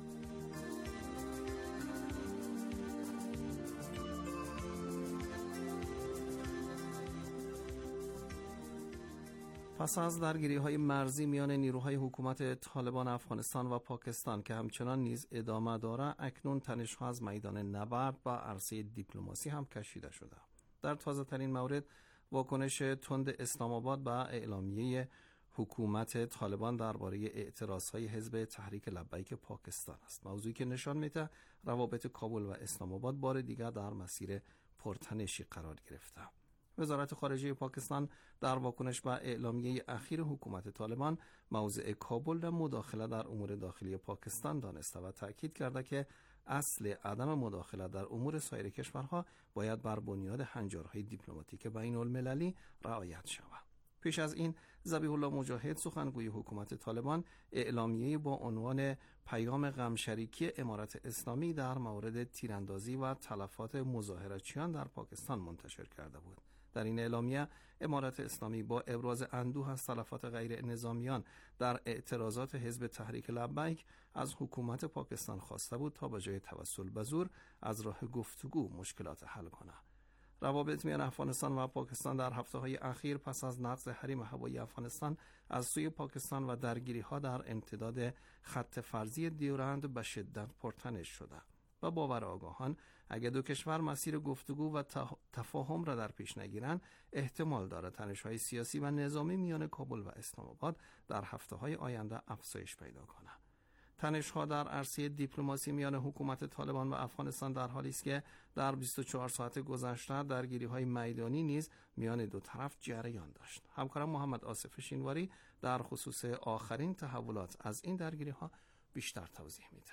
پس از درگیری های مرزی میان نیروهای حکومت طالبان افغانستان و پاکستان که همچنان نیز ادامه داره، اکنون تنش‌ها از میدان نبرد و عرصه دیپلماسی هم کشیده شده. در تازه ترین مورد واکنش تند اسلام آباد به اعلامیه حکومت طالبان درباره اعتراضهای حزب تحریک لبیک پاکستان است، موضوعی که نشان میده روابط کابل و اسلام آباد بار دیگر در مسیر پرتنشی قرار گرفته. وزارت خارجه پاکستان در واکنش به اعلامیه اخیر حکومت طالبان موضع کابل را مداخله در امور داخلی پاکستان دانسته و تأکید کرده که اصل عدم مداخله در امور سایر کشورها باید بر بنیاد هنجارهای دیپلماتیک بین المللی رعایت شود. پیش از این ذبیح الله مجاهد سخنگوی حکومت طالبان اعلامیه با عنوان پیام غمشریکی امارت اسلامی در مورد تیراندازی و تلفات مظاهراتچیان در پاکستان منتشر کرده بود. در این اعلامیه امارت اسلامی با ابراز اندوه از تلفات غیر نظامیان در اعتراضات حزب تحریک لبیک از حکومت پاکستان خواسته بود تا به جای توسل به زور از راه گفتگو مشکلات حل کنه. روابط میان افغانستان و پاکستان در هفته‌های اخیر پس از نقض حریم هوایی افغانستان از سوی پاکستان و درگیری‌ها در امتداد خط فرضی دیورند به شدت پرتنش شده و باور آگاهان اگر دو کشور مسیر گفتگو و تفاهم را در پیش نگیرند، احتمال دارد تنش‌های سیاسی و نظامی میان کابل و اسلام آباد در هفته‌های آینده افزایش پیدا کند. تنش‌ها در عرصه دیپلماسی میان حکومت طالبان و افغانستان در حالی است که در بیست و چهار ساعت گذشته درگیری‌های میدانی نیز میان دو طرف جریان داشت. همکارم محمد آصف شینواری در خصوص آخرین تحولات از این درگیری‌ها بیشتر توضیح می‌دهد.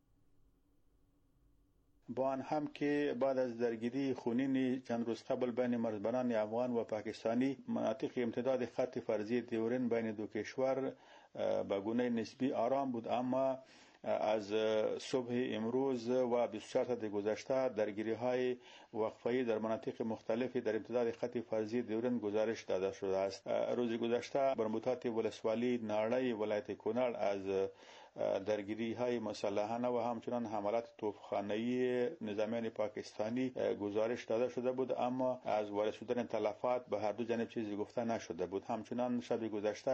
با آن هم که بعد از درگیری خونین چند روز قبل بین مرزبانان افغان و پاکستانی مناطق امتداد خط فرضی دیورن بین دو کشور به گونه نسبی آرام بود، اما از صبح امروز و بیست و چهار ساعت گذشته درگیری های وقفه‌ای در مناطق مختلفی در امتداد خط فرضی دیورن گزارش داده شده است. روز گذشته برموتات ولسوالی ناړی ولایت کونړ از درگیری های مسلحانه و همچنان حملات توپخانه‌ای نظامیان پاکستانی گزارش داده شده بود، اما از وارد شدن تلفات به هر دو جانب چیزی گفته نشده بود. همچنان شب گذشته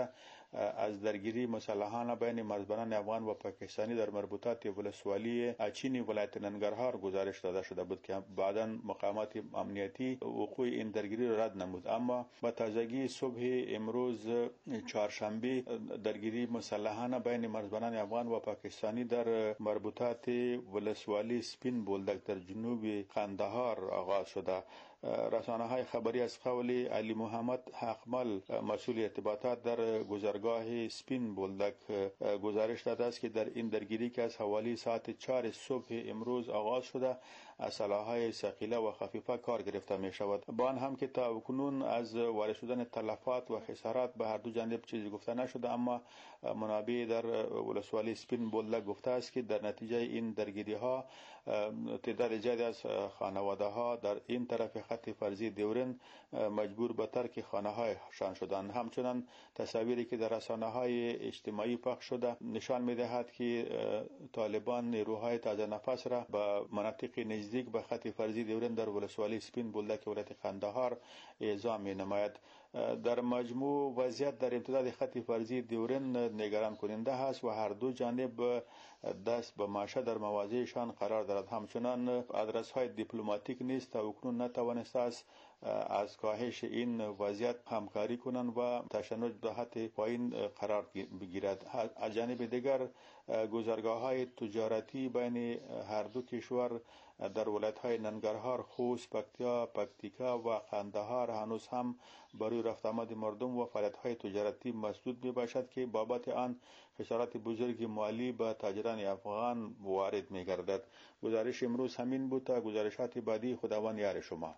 از درگیری مسلحانه بین مرزبانان افغان و پاکستانی در مربوطات ولسوالی اچین ولایت ننگرهار گزارش داده شده بود که بعداً مقامات امنیتی وقوع این درگیری را رد نمود. اما با تازگی صبح امروز چهارشنبه درگیری مسلحانه بین مرزبانان افغان و پاکستانی در مربوطات ولسوالی سپین بولدک در جنوب قندهار آغاز شده. رسانه‌های خبری از قول علی محمد حقمل مسئول ارتباطات در گذرگاه سپین بولدک گزارش داده است که در این درگیری که از حوالی ساعت چهار صبح امروز آغاز شده از سلاح‌های ثقیله و خفیفه کار گرفته می شود. با آن هم که تا کنون از وارد شدن تلفات و خسارات به هر دو جانب چیزی گفته نشده، اما منابع در ولسوالی سپین بولدک گفته است که در نتیجه این درگیری ها تعداد زیادی از خانواده ها در این طرف خط فرضی دیورن مجبور به ترک خانه هایشان شدند. همچنان تصاویری که در رسانه های اجتماعی پخش شده نشان می دهد که طالبان نیروهای تازه نفس را به مناطق نزدیک به خط فرضی دیورن در ولسوالی سپین بولدک ولایت قندهار اعزام می نماید. در مجموع وضعیت در امتداد خط فرضی دیورن نگران کننده است و هر دو جانب دست به ماشه در مواضعشان قرار دارد. همچنان آدرس های دیپلماتیک نیز تا اکنون نتوانسته است از کاهش این وضعیت همکاری کنند و تشنج به حد پایین قرار بگیرد. از جانب دیگر گذرگاه های تجارتی بین هر دو کشور در ولایت های ننگرهار، خوست، پکتیا، پکتیکا و قندهار هنوز هم برای رفت آمد مردم و فعالیت های تجارتی مسدود می باشد که بابت آن خسارات بزرگی مالی به تاجران افغان وارد می گردد. گزارش امروز همین بود. تا گزارشات بعدی خداوند یار شما.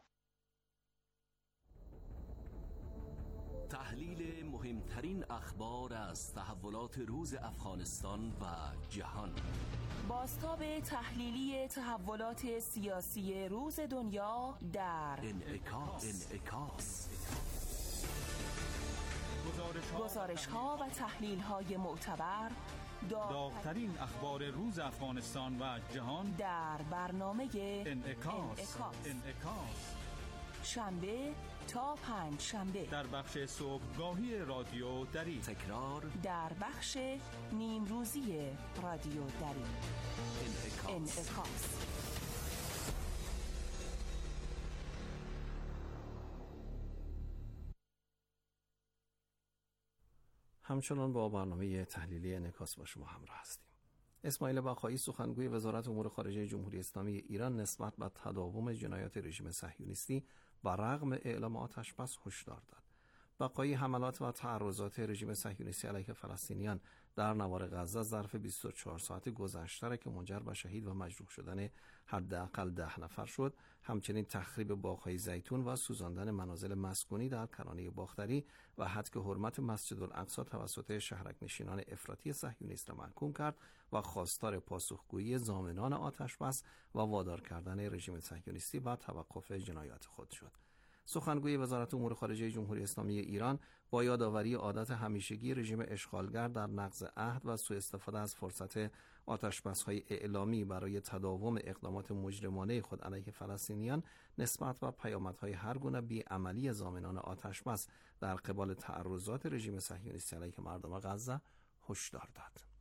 تحلیل مهمترین اخبار از تحولات روز افغانستان و جهان. بازتاب تحلیلی تحولات سیاسی روز دنیا در انعکاس. انعکاس. گزارش ها و تحلیل های معتبر، داغ‌ترین اخبار روز افغانستان و جهان در برنامه انعکاس. انعکاس. انعکاس. شنبه تا پنج شنبه در بخش صبحگاهی رادیو دری، تکرار در بخش نیم روزی رادیو دری. انعکاس. انعکاس. همچنان با برنامه تحلیلی انعکاس با شما همراه هستیم. اسماعیل بقایی سخنگوی وزارت امور خارجه جمهوری اسلامی ایران نسبت به تداوم جنایات رژیم صهیونیستی بر رغم اعلام آتش بس هشدار داد. بقایی حملات و تعرضات رژیم صهیونیستی علیه فلسطینیان در نوار غزه ظرف بیست و چهار ساعت گذشته را که منجر به شهید و مجروح شدن حداقل ده نفر شد، همچنین تخریب باغ‌های زیتون و سوزاندن منازل مسکونی در کرانه باختری و هتک حرمت مسجد الاقصی توسط شهرک نشینان افراطی صهیونیست را محکوم کرد و خواستار پاسخگویی ضامنان آتش بس و وادار کردن رژیم صهیونیستی و توقف جنایات خود شد. سخنگوی وزارت امور خارجه جمهوری اسلامی ایران با یادآوری عادت همیشگی رژیم اشغالگر در نقض عهد و سوء استفاده از فرصت آتشبس‌های اعلامی برای تداوم اقدامات مجرمانه خود علیه فلسطینیان نسبت و پیامدهای هر گونه بی‌عملی ضامنان آتشبس در قبال تعرضات رژیم صهیونیستی علیه مردم غزه هشدار داد.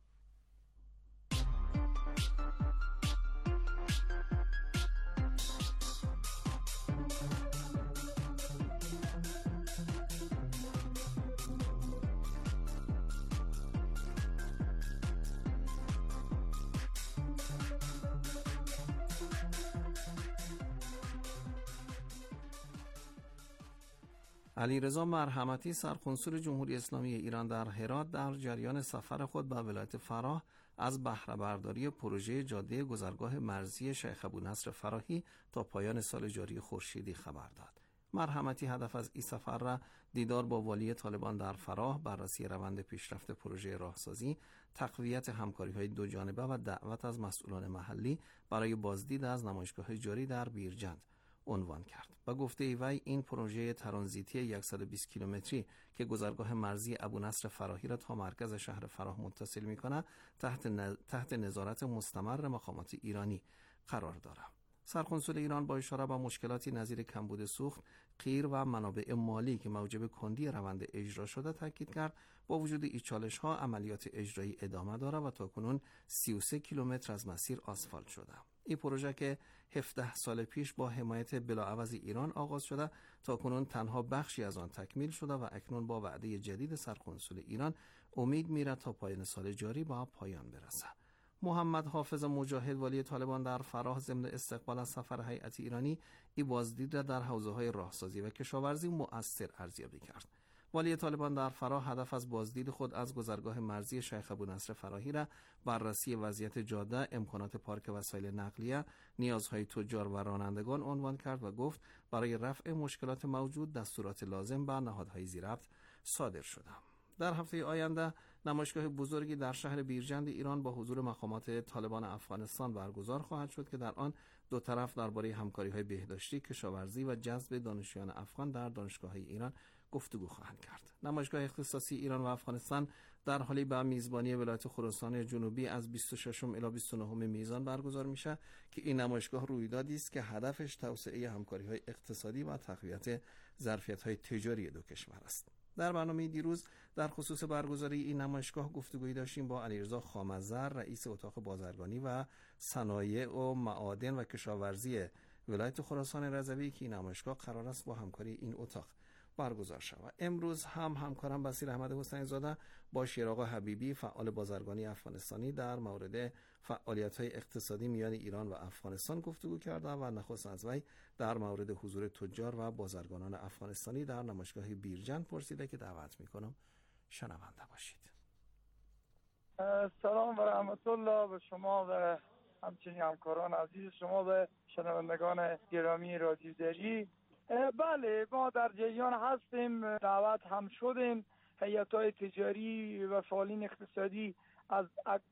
علیرضا مرحمتی سرکنسول جمهوری اسلامی ایران در هرات در جریان سفر خود به ولایت فراه از بهره برداری پروژه جاده گذرگاه مرزی شیخ ابونصر فراهی تا پایان سال جاری خورشیدی خبر داد. مرحمتی هدف از این سفر را دیدار با والی طالبان در فراه، بررسی روند پیشرفت پروژه راهسازی، تقویت همکاری‌های دو جانبه و دعوت از مسئولان محلی برای بازدید از نمایشگاه جاری در بیرجند عنوان کرد. با گفته وی این پروژه ترانزیتی صد و بیست کیلومتری که گذرگاه مرزی ابونصر فراهی را تا مرکز شهر فراه متصل می‌کند تحت تحت نظارت مستمر مقامات ایرانی قرار دارد. سرقنسول ایران با اشاره به مشکلاتی نظیر کمبود سوخت، غیر و منابع مالی که موجب کندی روند اجرا شده تاکید کرد با وجود این چالش‌ها عملیات اجرایی ادامه داره و تاکنون سی و سه کیلومتر از مسیر آسفالت شده. این پروژه که هفده سال پیش با حمایت بلاعوض ایران آغاز شده تاکنون تنها بخشی از آن تکمیل شده و اکنون با وعده جدید سرقنسول ایران امید میره تا پایان سال جاری با پایان برسه. محمد حافظ مجاهد والی طالبان در فراه ضمن استقبال از سفر هیئت ایرانی ای بازدید را در حوزه‌های راهسازی و کشاورزی مؤثر ارزیابی کرد. والی طالبان در فراه هدف از بازدید خود از گذرگاه مرزی شیخ ابونصر فراهی را بررسی وضعیت جاده، امکانات پارک وسایل نقلیه، نیازهای تجار و رانندگان عنوان کرد و گفت برای رفع مشکلات موجود دستورات لازم به نهادهای ذی‌ربط صادر شده. در هفته آینده نمایشگاه بزرگی در شهر بیرجند ایران با حضور مقامات طالبان افغانستان برگزار خواهد شد که در آن دو طرف درباره همکاری‌های بهداشتی، کشاورزی و جذب دانشجویان افغان در دانشگاه‌های ایران گفتگو خواهند کرد. نمایشگاه اختصاصی ایران و افغانستان در حالی به میزبانی ولایت خراسان جنوبی از بیست و ششم الی بیست و نهم میزان برگزار میشه که این نمایشگاه رویدادی است که هدفش توسعه همکاری‌های اقتصادی و تقویت ظرفیت‌های تجاری دو کشور است. در برنامه دیروز در خصوص برگزاری این نمایشگاه گفتگویی داشتیم با علیرضا خامزر، رئیس اتاق بازرگانی و صنایع و معادن و کشاورزی ولایت خراسان رضوی که این نمایشگاه قرار است با همکاری این اتاق برگزار شود. امروز هم همکارم بصیر احمد حسین زاده با شیراق حبیبی فعال بازرگانی افغانستانی در مورد فعالیت‌های اقتصادی میان ایران و افغانستان گفتگو کرده و نخست از وی در مورد حضور تجار و بازرگانان افغانستانی در نمایشگاه بیرجند پرسیده که دعوت می‌کنم شنونده باشید. سلام و رحمت الله به شما و همچنین همکاران عزیز شما و شنوندگان گرامی رادیو دری. بله ما در جریان هستیم، دعوت هم شدیم. هیئت‌های تجاری و فعالین اقتصادی از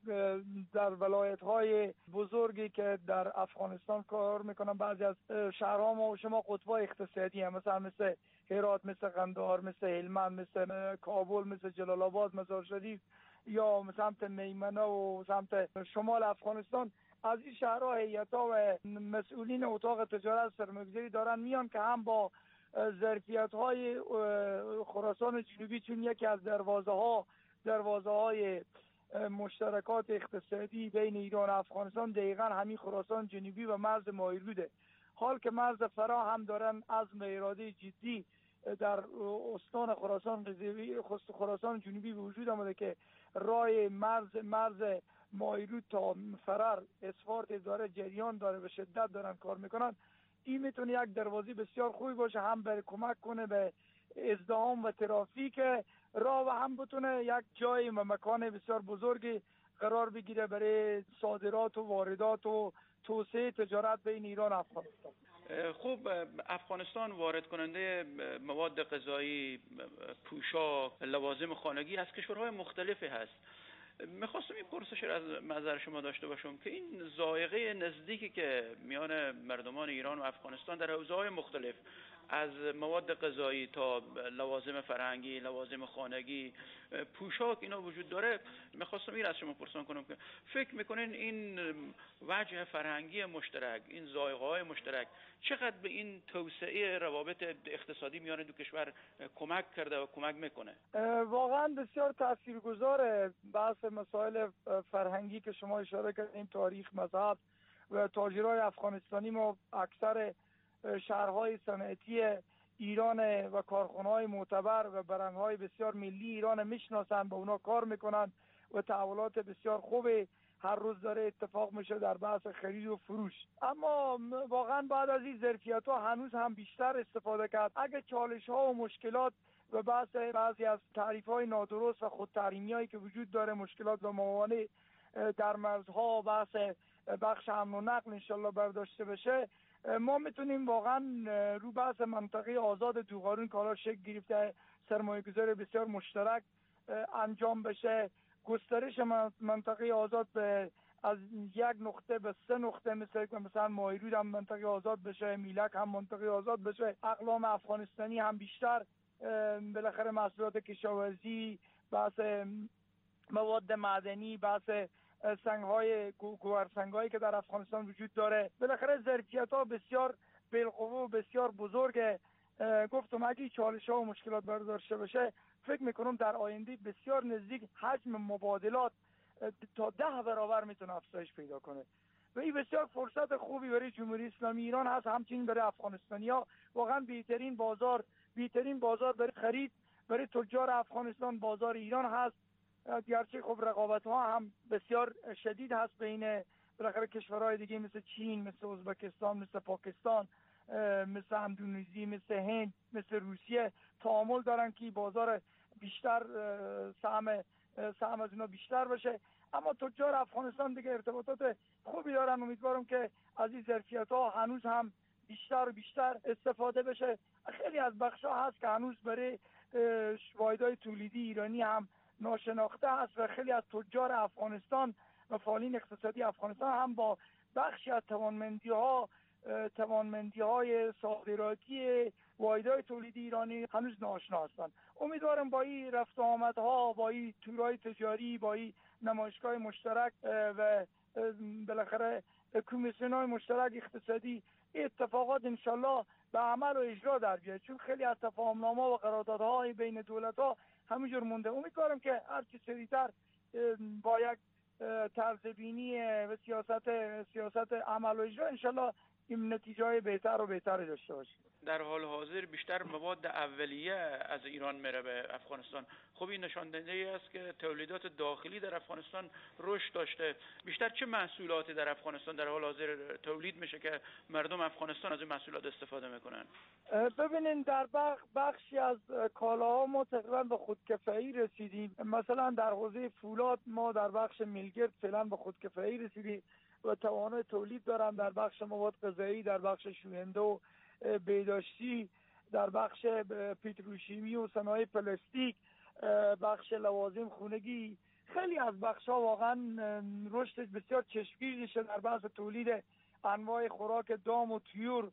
در ولایت‌های بزرگی که در افغانستان کار میکنن، بعضی از شهرها ما و شما قطب‌های اقتصادی هم مثلا مثل هرات، مثل قندهار، مثل هلمند، مثل کابل، مثل جلال آباد، مزار شریف یا سمت میمنه و سمت شمال افغانستان، از این شهرها هیئت‌ها و مسئولین اتاق تجارت سرمایه‌گذاری دارن میان که هم با ظرفیت‌های خراسان جنوبی، چون یکی از دروازه‌ها دروازه‌های مشترکات اقتصادی بین ایران و افغانستان دقیقاً همین خراسان جنوبی و مرز ماهیروده. حال که مرز فرا هم دارن عزم اراده جدی در استان خراسان رضوی خراسان جنوبی به وجود آمده که راه مرز مرز ماهیرود تا فرار اسفارت داره جریان داره، به شدت دارن کار میکنن. این میتونه یک دروازه بسیار خوبی باشه، هم برای کمک کنه به ازدحام و ترافیک راه و هم بتونه یک جای و مکان بسیار بزرگی قرار بگیره برای صادرات و واردات و توسعه تجارت بین ایران و افغانستان. خوب، افغانستان وارد کننده مواد غذایی، پوشاک، لوازم خانگی از کشورهای مختلفی هست. میخواستم این پرسش از نظر شما داشته باشم که این ذائقه نزدیکی که میان مردمان ایران و افغانستان در حوزه‌های مختلف از مواد غذایی تا لوازم فرهنگی، لوازم خانگی، پوشاک اینا وجود داره، میخواستم این از شما پرسان کنم که فکر میکنین این وجه فرهنگی مشترک، این ذائقه‌های مشترک چقدر به این توسعه روابط اقتصادی میان دو کشور کمک کرده و کمک میکنه؟ واقعا بسیار تاثیرگذاره. بحث مسائل فرهنگی که شما اشاره کردین، تاریخ، مذهب و تاجرای افغانستانی ما اکثر شهرهای صنعتی ایران و کارخانه‌های معتبر و برندهای بسیار ملی ایران میشناسن، با اونا کار میکنن و تحولات بسیار خوبی هر روز داره اتفاق میشه در بحث خرید و فروش. اما واقعا بعد از این ظرفیت‌ها هنوز هم بیشتر استفاده کرد. اگه چالش‌ها و مشکلات و بحث بعضی از تعریف‌های نادرست و خودتحریمی‌هایی که وجود داره، مشکلات و موانع در مرزها، بحث بخش امن و نقل انشالله برداشته بشه، ما میتونیم واقعا رو بحث منطقه آزاد دوغارون کارا شکل گرفته، سرمایه گذاری بسیار مشترک انجام بشه، گسترش منطقه آزاد به از یک نقطه به سه نقطه، مثل مثلا ماهیرود هم منطقه آزاد بشه، میلک هم منطقه آزاد بشه، اقلام افغانستانی هم بیشتر بالاخره محصولات کشاورزی، بحث مواد معدنی، بحث سنگ‌های گوهرسنگ‌هایی که در افغانستان وجود داره. بالاخره ظرفیت‌ها بسیار بالقوه و بسیار بزرگه. گفتم اگه چالش‌ها و مشکلات برداشته بشه، فکر میکنم در آینده بسیار نزدیک حجم مبادلات تا ده برابر میتونه افزایش پیدا کنه و این بسیار فرصت خوبی برای جمهوری اسلامی ایران هست، همچنین برای افغانستانی‌ها. واقعا بهترین بازار بهترین بازار برای خرید برای تجار افغانستان بازار ایران هست. گرچه خب رقابت‌ها هم بسیار شدید هست بین بالاخره کشورهای دیگه مثل چین، مثل ازبکستان، مثل پاکستان، مثل اندونزی، مثل هند، مثل روسیه تعامل دارن که بازار بیشتر سهم سهم از اینا بیشتر بشه. اما تجار افغانستان دیگه ارتباطات خوبی دارن. امیدوارم که از این ظرفیت‌ها هنوز هم بیشتر و بیشتر استفاده بشه. خیلی از بخش‌ها هست که هنوز برای واحدهای تولیدی ایرانی هم ناشناخته است و خیلی از تجار افغانستان و فعالین اقتصادی افغانستان هم با بخشی از توانمندی‌ها توانمندی‌های صادراتی واحدهای تولیدی ایرانی هنوز ناآشنا هستند. امیدوارم با این رفت و آمدها، با این تورهای تجاری، با این نمایشگاه مشترک و بالاخره کمیسیون‌های مشترک اقتصادی اتفاقات انشالله به عمل و اجرا در بیاد، چون خیلی از تفاهم‌نامه و قراردادهای بین دولت‌ها همینجور مونده. امیدوارم که هر چه سریعتر با یک طرز بینی و سیاست سیاست عمل و اجرا انشالله این نتیجه بهتر و بهتر داشته باشیم. در حال حاضر بیشتر مواد اولیه از ایران میره به افغانستان. خب این نشان دهنده است که تولیدات داخلی در افغانستان رشد داشته. بیشتر چه محصولاتی در افغانستان در حال حاضر تولید میشه که مردم افغانستان از این محصولات استفاده میکنن؟ ببینین در بخشی از کالاها ما تقریبا به خودکفایی رسیدیم. مثلا در حوزه فولاد ما در بخش میلگرد فعلا به خودکفایی رسیدیم و توانای تولید دارم در بخش مواد غذایی، در بخش شوینده و بهداشتی، در بخش پتروشیمی و صنایع پلاستیک، بخش لوازم خانگی. خیلی از بخش‌ها واقعا رشد بسیار چشمگیر شده در بحث تولید انواع خوراک دام و طیور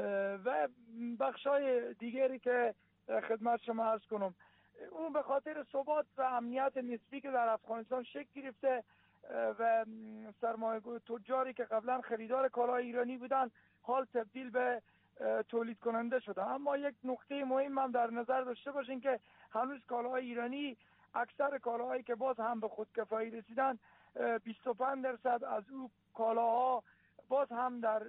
و بخش‌های دیگری که خدمت شما عرض کنم. اون به خاطر ثبات و امنیت نسبی که در افغانستان شکل گرفته و سرمایه‌گذار تجاری که قبلا خریدار کالای ایرانی بودن حال تبدیل به تولید کننده شده. اما یک نکته مهم هم در نظر داشته باشین که هنوز کالاهای ایرانی، اکثر کالاهایی که باز هم به خودکفایی رسیدن، بیست و پنج درصد از او کالاها باز هم در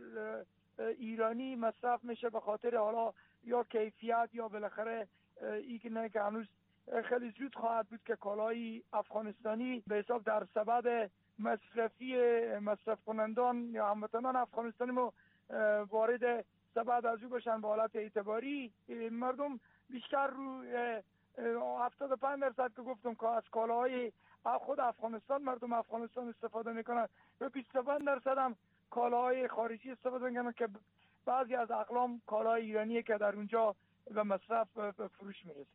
ایرانی مصرف میشه به خاطر حالا یا کیفیت یا بالاخره اینکه که هنوز خیلی زود خواهد بود که کالای افغانستانی به حساب در سبد مصرفی مصرف کنندان یا هموطنان افغانستانی ما وارد سبد از او بشن. به حالت اعتباری مردم بیشتر رو هفتاد و پنج درصد که گفتم که از کالاهای خود افغانستان مردم افغانستان استفاده میکنن و بیست و پنج درصد هم کالاهای خارجی استفاده میکنن که بعضی از اقلام کالای ایرانیه که در اونجا به مصرف به فروش میرسه.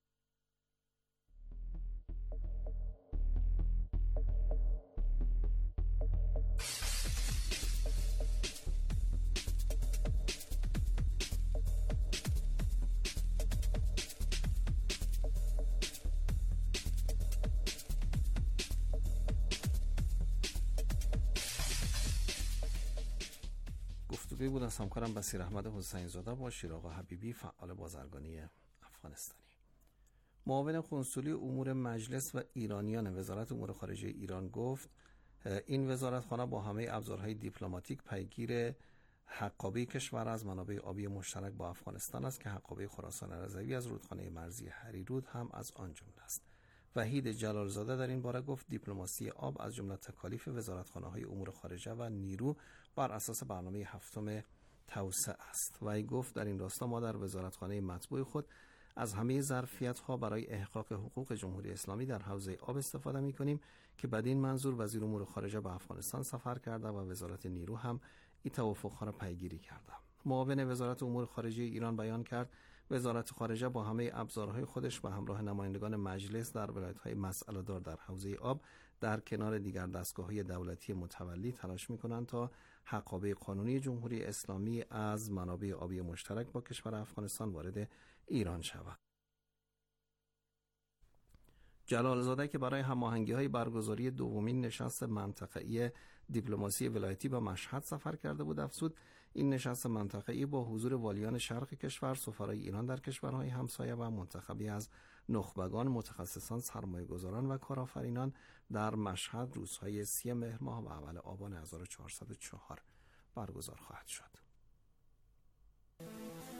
گفتگوی بود از همکارم بصیر احمد حسین زاده با شیراق حبیبی، فعال بازرگانی افغانستانی. معاون کنسولی امور مجلس و ایرانیان وزارت امور خارجه ایران گفت این وزارتخانه با همه ابزارهای دیپلماتیک پیگیر حقابه کشور از منابع آبی مشترک با افغانستان است که حقابه خراسان رضوی از رودخانه مرزی هریرود هم از آن جمله است. وحید جلالزاده در این باره گفت دیپلماسی آب از جمله تکالیف وزارتخانه‌های امور خارجه و نیرو بر اساس برنامه هفتم توسعه است. و ای گفت در این راستا ما در وزارتخانه مطبوع خود از همه ظرفیت‌ها برای احقاق حقوق جمهوری اسلامی در حوزه آب استفاده می‌کنیم که بدین منظور وزیر امور خارجه به افغانستان سفر کرده و وزارت نیرو هم این توافق‌ها را پیگیری کرده. معاون وزارت امور خارجه ایران بیان کرد وزارت خارجه با همه ابزارهای خودش به همراه نمایندگان مجلس در ولایت‌های مسئله‌دار در حوزه آب در کنار دیگر دستگاه‌های دولتی متولی تلاش می‌کنند تا حقابه قانونی جمهوری اسلامی از منابع آبی مشترک با کشور افغانستان وارد ایران شود. جلالزاده که برای هماهنگی‌های برگزاری دومین نشست منطقه‌ای دیپلماسی ولایتی به مشهد سفر کرده بود، افزود این نشست منطقه‌ای با حضور والیان شرق کشور، سفرای ایران در کشورهای همسایه و منتخبی از نخبگان، متخصصان، سرمایه‌گذاران و کارآفرینان در مشهد روزهای سی مهر ماه و اول آبان هزار و چهارصد و چهار برگزار خواهد شد.